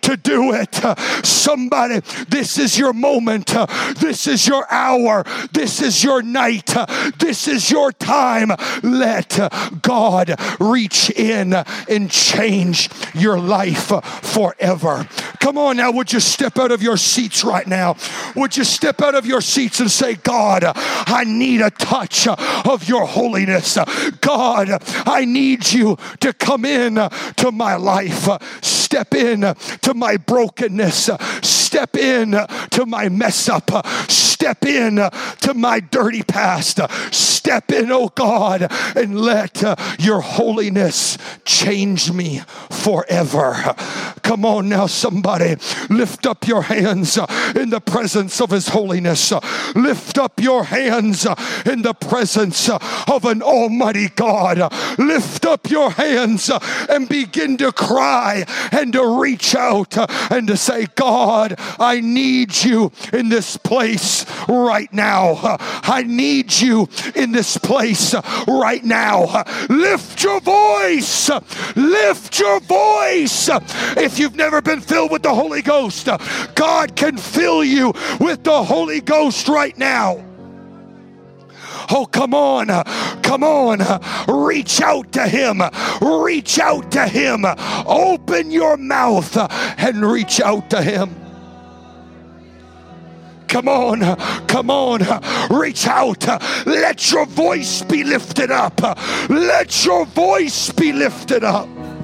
to do it. Somebody, this is your moment. This is your hour. This is your night. This is your time. Let God reach in and change your life forever. Come on now, would you step out of your seats right now? Would you step out of your seats and say, God, I need a touch of your holiness. God, I need you to come in to my life. Step in to my brokenness. Step in to my mess up. Step in to my dirty past. Step in, oh God, and let your holiness change me forever. Come on now, somebody. Lift up your hands in the presence of his holiness. Lift up your hands in the presence of an almighty God. Lift up your hands and begin to cry and to reach out and to say, God, I need you in this place right now. I need you in this place right now. Lift your voice. Lift your voice. If you've never been filled with the Holy Ghost, God can fill you with the Holy Ghost right now. Oh, come on. Come on. Reach out to him. Reach out to him. Open your mouth and reach out to him. Come on, come on, reach out. Let your voice be lifted up. Let your voice be lifted up.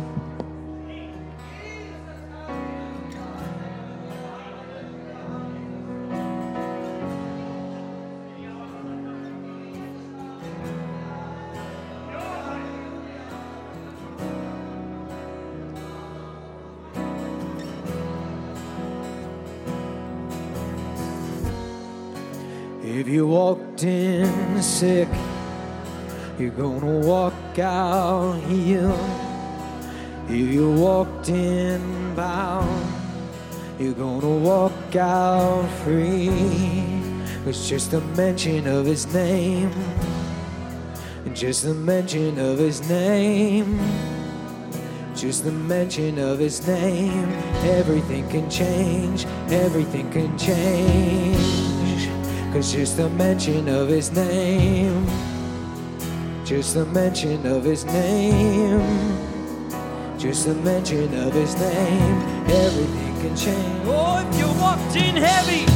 If you walked in sick, you're gonna walk out healed. If you walked in bound, you're gonna walk out free. It's just a mention of his name, just a mention of his name, just a mention of his name. Everything can change, everything can change. 'Cause just a mention of his name, just a mention of his name, just a mention of his name, everything can change. Oh, if you walked in heavy,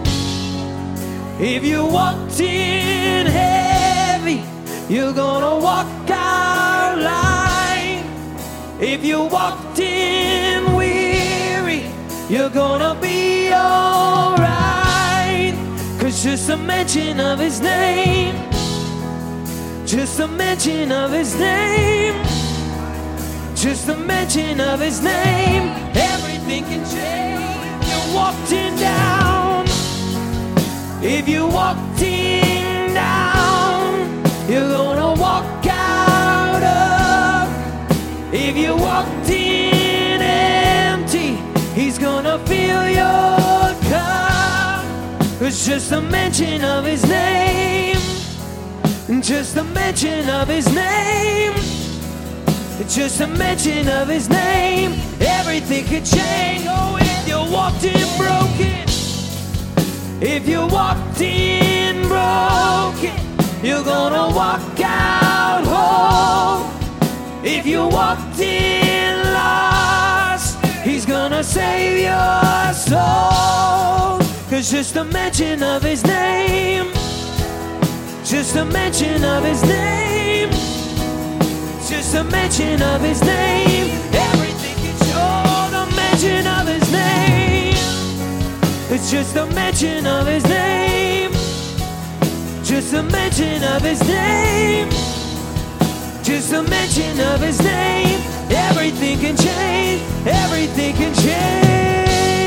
if you walked in heavy, you're gonna walk out light. If you walked in weary, you're gonna be alright. 'Cause just a mention of his name, just a mention of his name, just a mention of his name, everything can change. You walked in down, if you walked in down, you're gonna walk out up. If you walked in empty, he's gonna fill your cup. It's just a mention of his name, just a mention of his name, just a mention of his name, everything could change. Oh, if you walked in broken, if you walked in broken, you're gonna walk out whole. If you walked in lost, he's gonna save your soul. 'Cause just a mention of his name, just a mention of his name, just a mention of his name, everything can show. The mention of his name, it's just a mention of his name, just a mention of his name, just a mention of his name, everything can change, everything can change.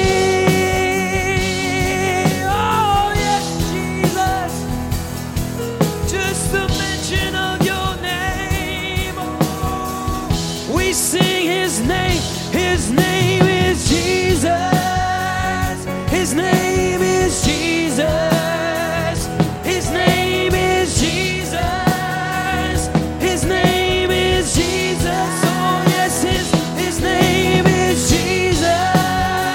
Sing his name is Jesus, his name is Jesus, his name is Jesus, his name is Jesus, oh yes, his name is Jesus,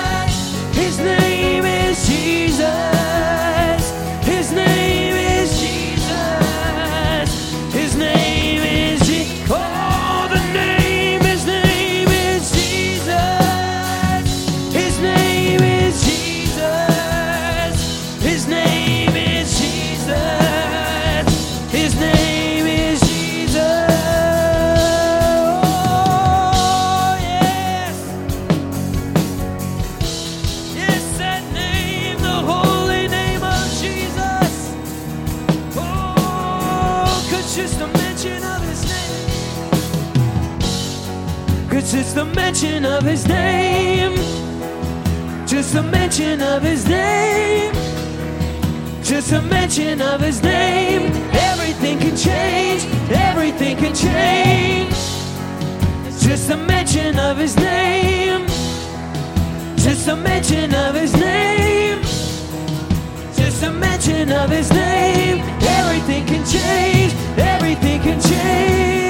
It's just the mention of his name. Just the mention of his name. Just a mention of his name. Everything can change. Everything can change. Just a mention of his name. Just a mention of his name. Just a mention of his name. Everything can change. Everything can change.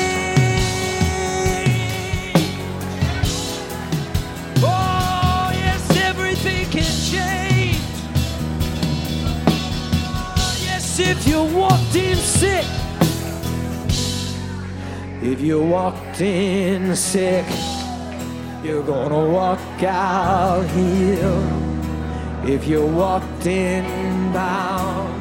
Oh, yes, everything can change. Oh, yes, if you walked in sick. If you walked in sick, you're gonna walk out healed. If you walked in bound,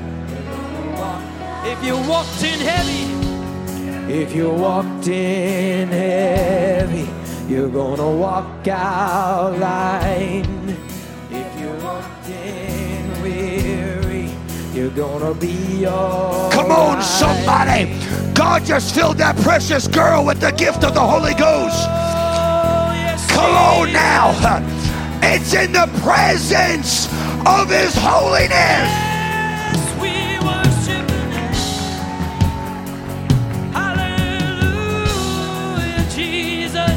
if you walked in heavy, if you walked in heavy, you're gonna walk out light. If you walked in weary, you're gonna be all Come on, right. somebody. God just filled that precious girl with the gift of the Holy Ghost. Come on now. It's in the presence of his holiness. Yes, we worship the name. Hallelujah, Jesus.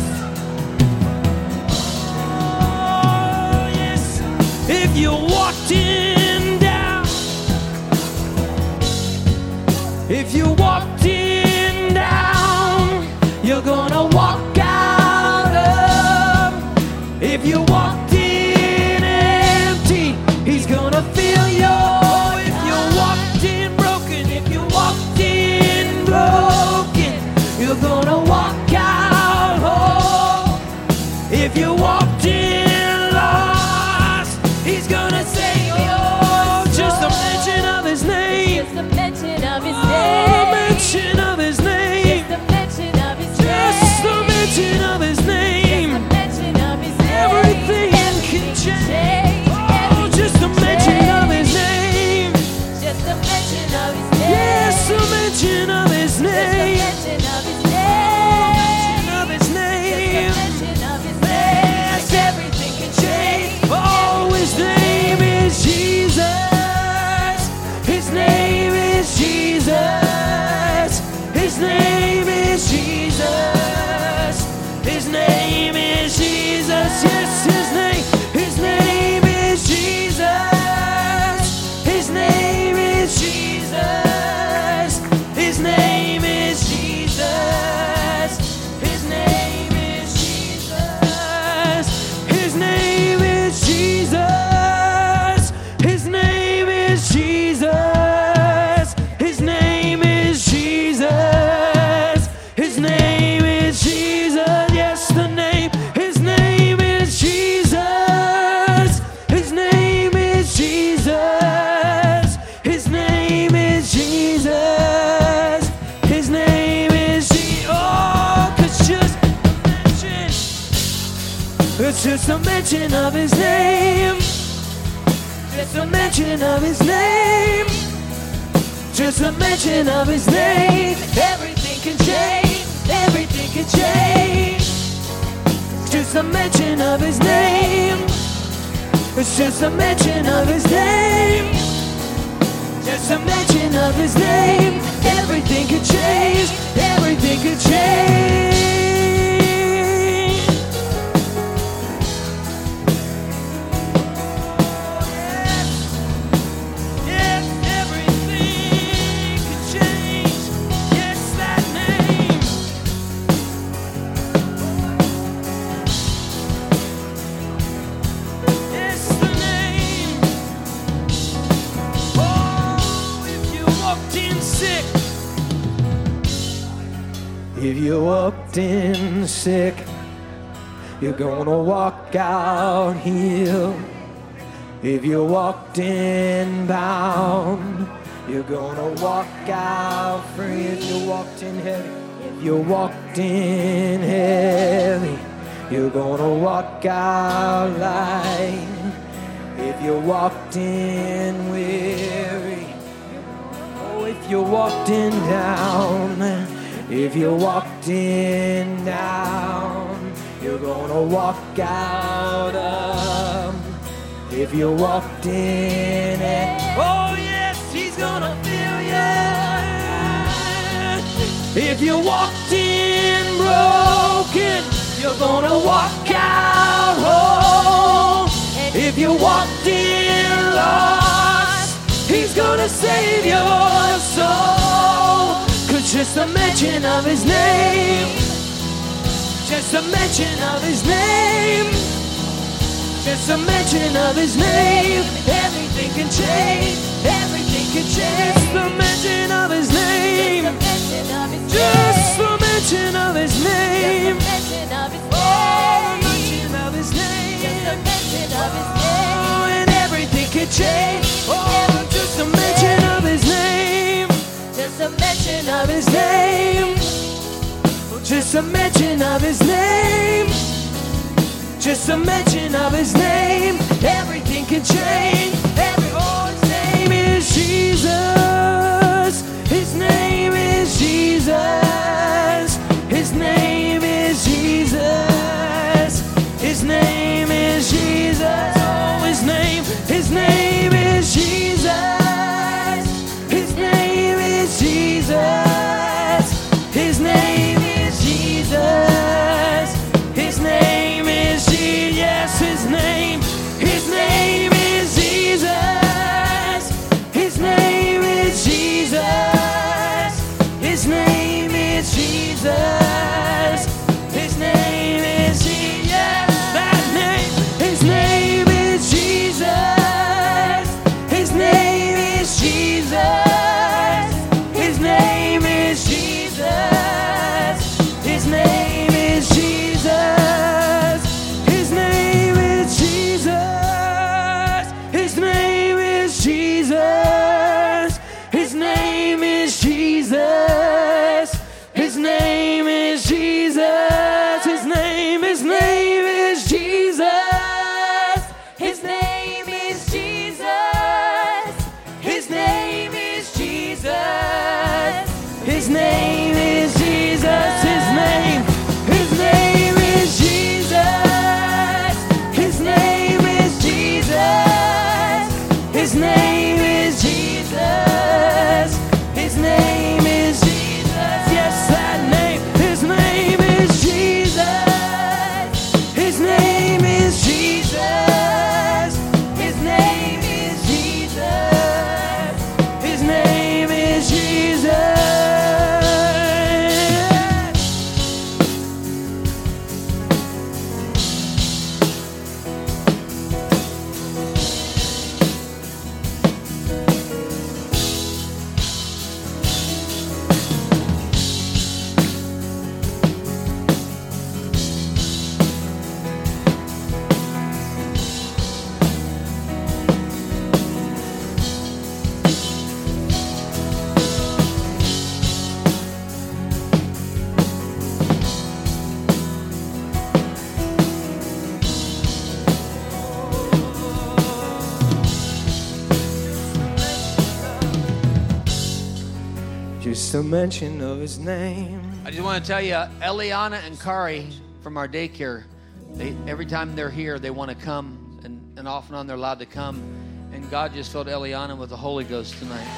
Oh, yes. If you walked in down, if you walked in down, you're gonna walk out of. If you walked in empty, he's gonna fill your. If you walked in broken, if you walked in broken, you're gonna walk out whole. If you walked in lost, he's gonna save you. Just a mention of his name. Just the mention of his Oh, name. mention of his name. Just the mention of his name. Just the mention of his name. Just the mention of his name. Everything can change. Oh, just a mention of his name. Just the mention of his name. Yes, a mention of his Just the name. mention of his name. Of his name. Just the mention of his name. Yes, Everything can change. Oh, his name is Jesus. His name is Jesus. His name is Jesus. His name is Jesus. Yes, his name. His name is Jesus. His name is Jesus. His name is Jesus. His name is Jesus. His name is Jesus. His name is Jesus. His name is Jesus. His name is Jesus. Yes, the name. His name is Jesus. His name is Jesus. His name is Jesus. His name is Jesus. Oh, 'cause just mention. It's just a mention of his name. Just a mention of his name. Just a mention of his name. Everything can change. Everything can change. Just a mention of his name. It's just a mention of his name. Just a mention of his name. Everything can change. Everything can change. Yes, everything can change. Yes, that name. Yes, the name. Oh, if you walked in sick. If you walked in sick, you're gonna walk out healed. If you walked in bound, you're gonna walk out free. If you walked in heavy, if you walked in heavy, you're gonna walk out light. If you walked in weary, oh, if you walked in down, if you walked in down, you're gonna walk out of. If you walked in it, oh yes, he's gonna fill you. If you walked in broken, you're gonna walk out whole. If you walked in lost, he's gonna save your soul. 'Cause just a mention of his name, just a mention of his name, just a mention of his name, everything can change, everything can change. Just a mention of his name, just a mention of his name, oh, a mention of his name, oh, and everything can change. Oh, just a mention of his name, Just a mention of his name, just a mention of his name, just a mention of his name, everything can change. Oh, his name is Jesus. His name is Jesus. His name is Jesus. His name is Jesus. Oh, his name is Jesus. His name is Jesus. His name is Jesus. His name is Jesus. Yes, his name is Jesus. His name is Jesus. His name is Jesus. His name is Jesus. That name, his name is Jesus. His name is Jesus. His name is Jesus. His name is Jesus. His name is Jesus. His name is Jesus. His name is Jesus. His name is Jesus. His name is Jesus. His name is Jesus. His name is Jesus. His name is Jesus. His name is Jesus. His name is Jesus. His name is Jesus. His name is Jesus. Yes, that name. His name is Jesus. His name is Jesus. His name is Jesus. His name is Jesus. Just a mention of his name. I just want to tell you, Eliana and Kari from our daycare, every time they're here, they want to come, and off and on they're allowed to come. And God just filled Eliana with the Holy Ghost tonight.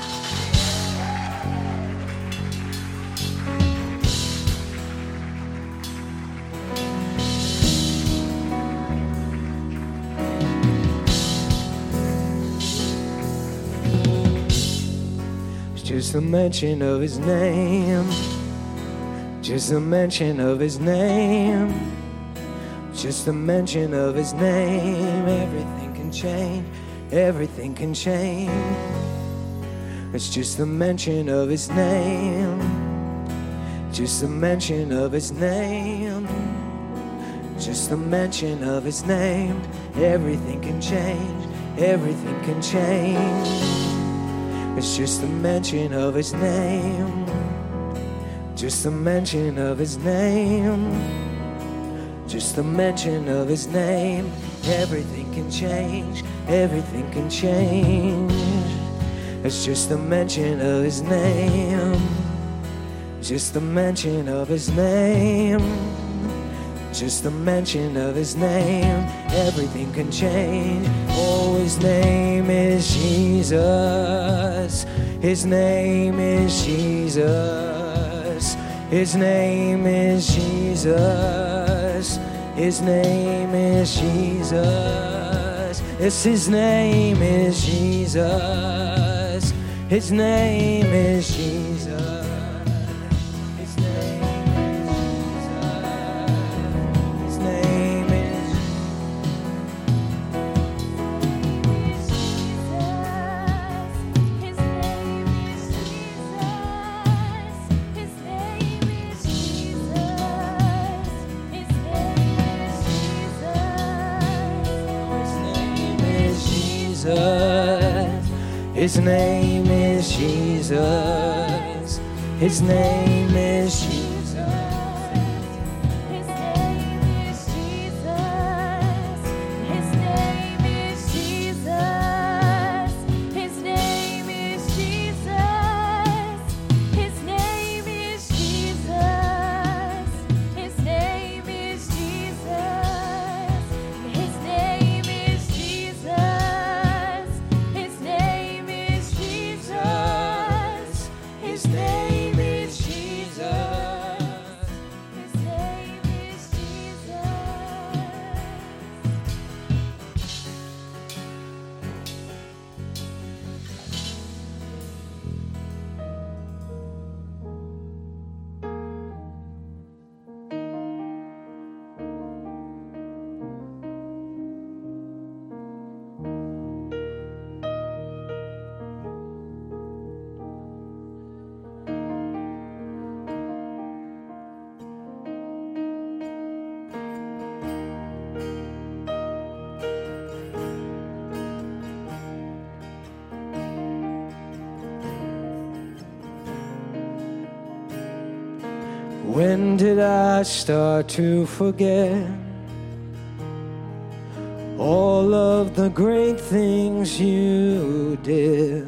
Just a mention of his name. Just a mention of his name. Just a mention of his name. Everything can change. Everything can change. It's just a mention of his name. Just a mention of his name. Just a mention of his name. Everything can change. Everything can change. It's just a mention of his name. Just a mention of his name. Just a mention of his name. Everything can change. Everything can change. It's just a mention of his name. Just a mention of his name. Just the mention of his name, everything can change. Oh, his name is Jesus. His name is Jesus. His name is Jesus. His name is Jesus. Yes, his name is Jesus. His name is Jesus. His name is Jesus. His name is Jesus. When did I start to forget all of the great things you did?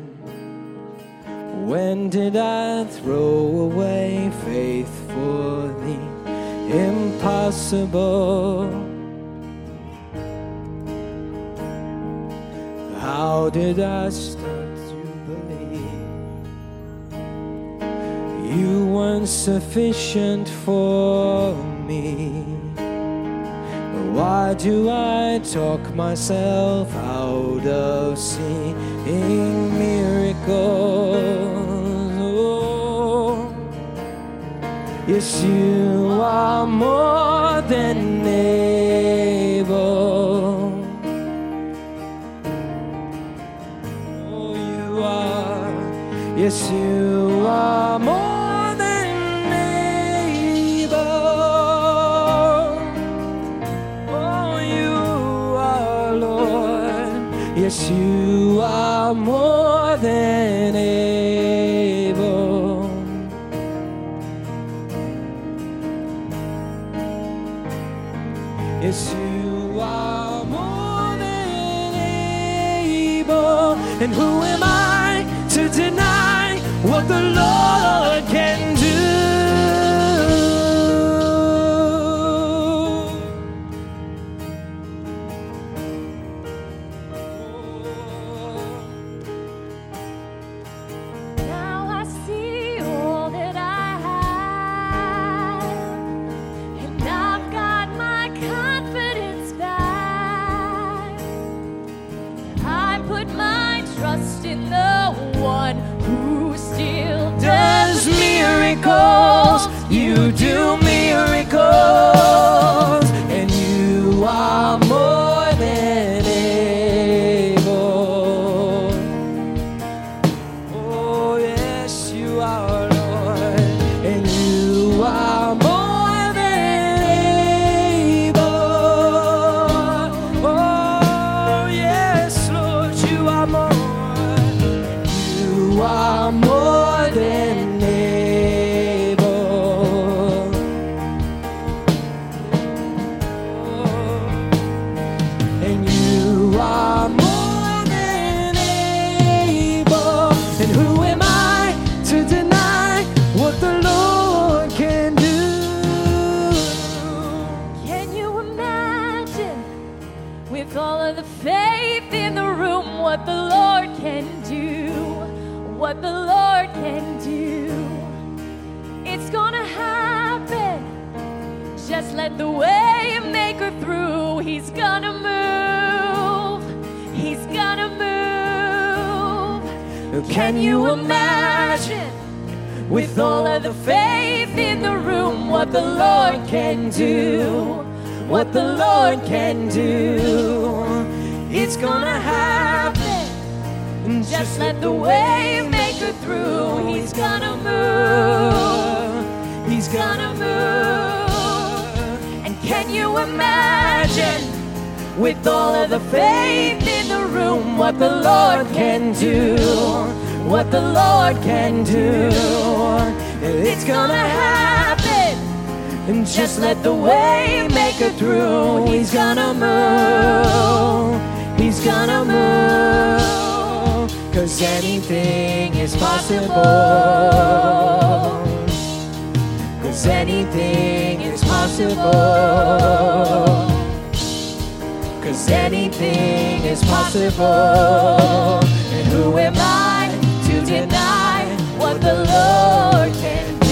When did I throw away faith for the impossible? How did I start to believe you weren't sufficient for me? Why do I talk myself out of seeing miracles? Oh, yes, you are more than able. Oh, you are. Yes, you are more. Yes, you are more than able. Yes, you are more than able. And who am I to deny what the Lord can do? Trust in the one who just let the way maker through. He's gonna move. He's gonna move. Can you imagine, with all of the faith in the room, what the Lord can do? What the Lord can do. It's gonna happen. Just let the way maker through. He's gonna move. He's gonna move. And can you imagine, with all of the faith in the room, what the Lord can do? What the Lord can do. It's gonna happen. And just let the way maker through. He's gonna move. He's gonna move. 'Cause anything is possible. 'Cause anything is possible. 'Cause anything is possible. And who am I to deny what the Lord can do?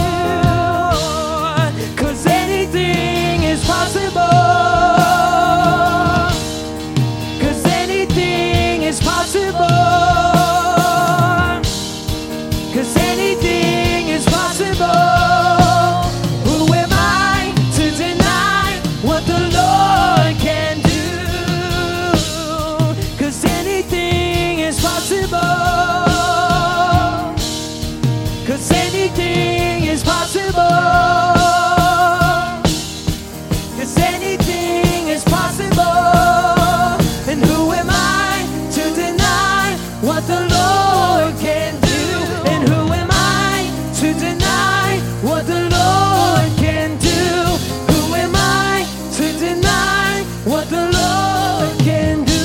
'Cause anything is possible. 'Cause anything is possible. 'Cause anything is possible. Who am I to deny what the Lord can do? 'Cause anything is possible. 'Cause anything is possible. 'Cause anything is possible. And who am I to deny what the Lord can do? And who am I to deny what the Lord can do? Who am I to deny what the Lord can do?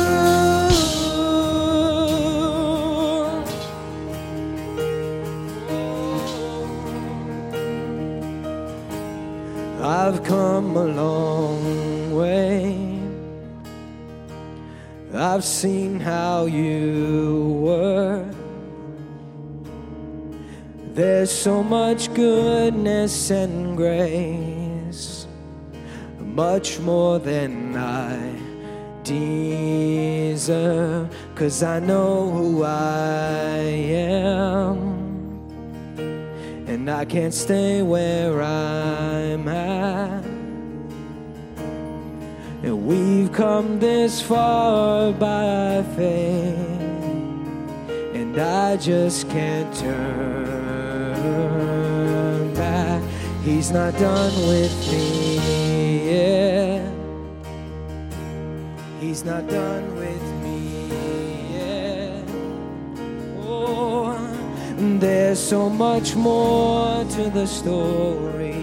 I've come a long way. I've seen how you work. There's so much goodness and grace, much more than I deserve. 'Cause I know who I am, and I can't stay where I'm at. And we've come this far by faith, and I just can't turn back. He's not done with me yet. He's not done with me yet. Oh, there's so much more to the story.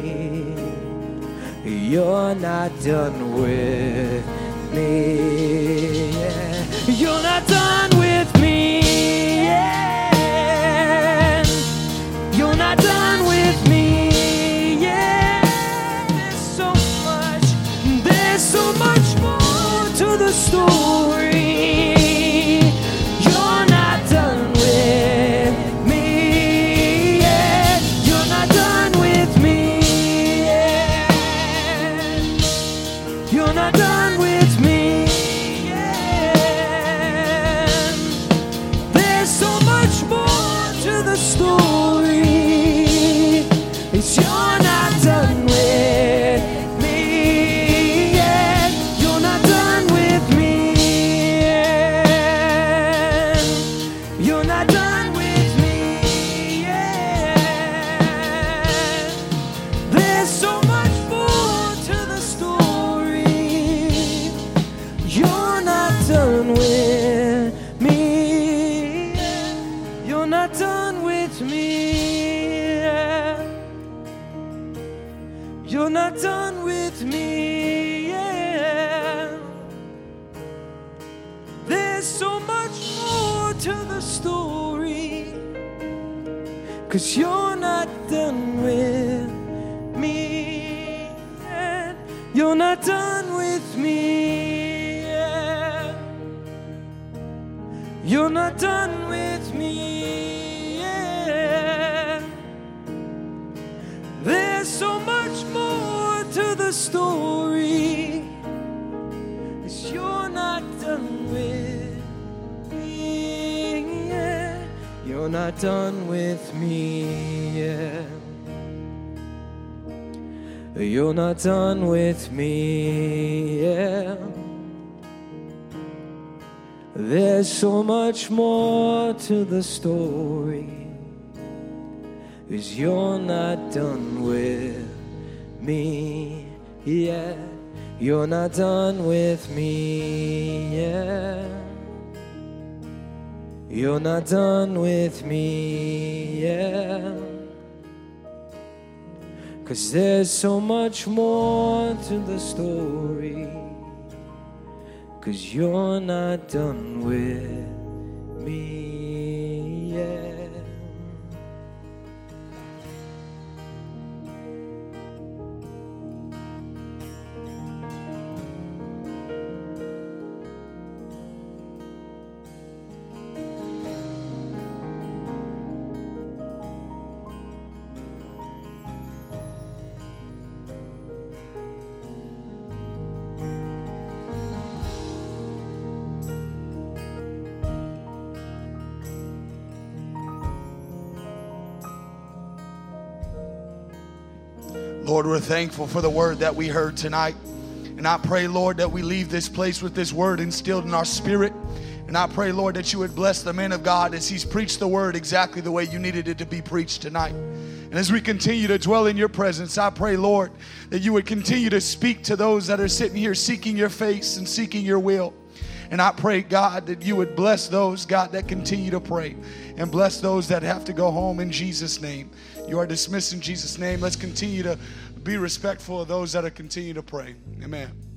You're not done with me yet. You're not done with me yet. You're not done with me yet. There's so much more to the story. You're not done with me yet. You're not done with me yet. You're not done with me yet. There's so much more to the story. It's you're not done with me yet. You're not done with me yet. You're not done with me yet. There's so much more to the story. You're not done with me yet. You're not done with me yet. You're not done with me yet. There's so much more to the story. 'Cause you're not done with me yet. You're not done with me yet. You're not done with me yet. There's so much more to the story, 'cause you're not done with me. Yeah. You're not done with me. Yeah. You're not done with me. Yeah. There's so much more to the story, 'cause you're not done with me. Yeah. You're not done with me. Yeah. You're not done with me. Yeah. 'Cause there's so much more to the story, 'cause you're not done with me. Yeah. Lord, we're thankful for the word that we heard tonight. And I pray, Lord, that we leave this place with this word instilled in our spirit. And I pray, Lord, that you would bless the man of God as he's preached the word exactly the way you needed it to be preached tonight. And as we continue to dwell in your presence, I pray, Lord, that you would continue to speak to those that are sitting here seeking your face and seeking your will. And I pray, God, that you would bless those, God, that continue to pray, and bless those that have to go home in Jesus' name. You are dismissed in Jesus' name. Let's continue to be respectful of those that are continue to pray. Amen.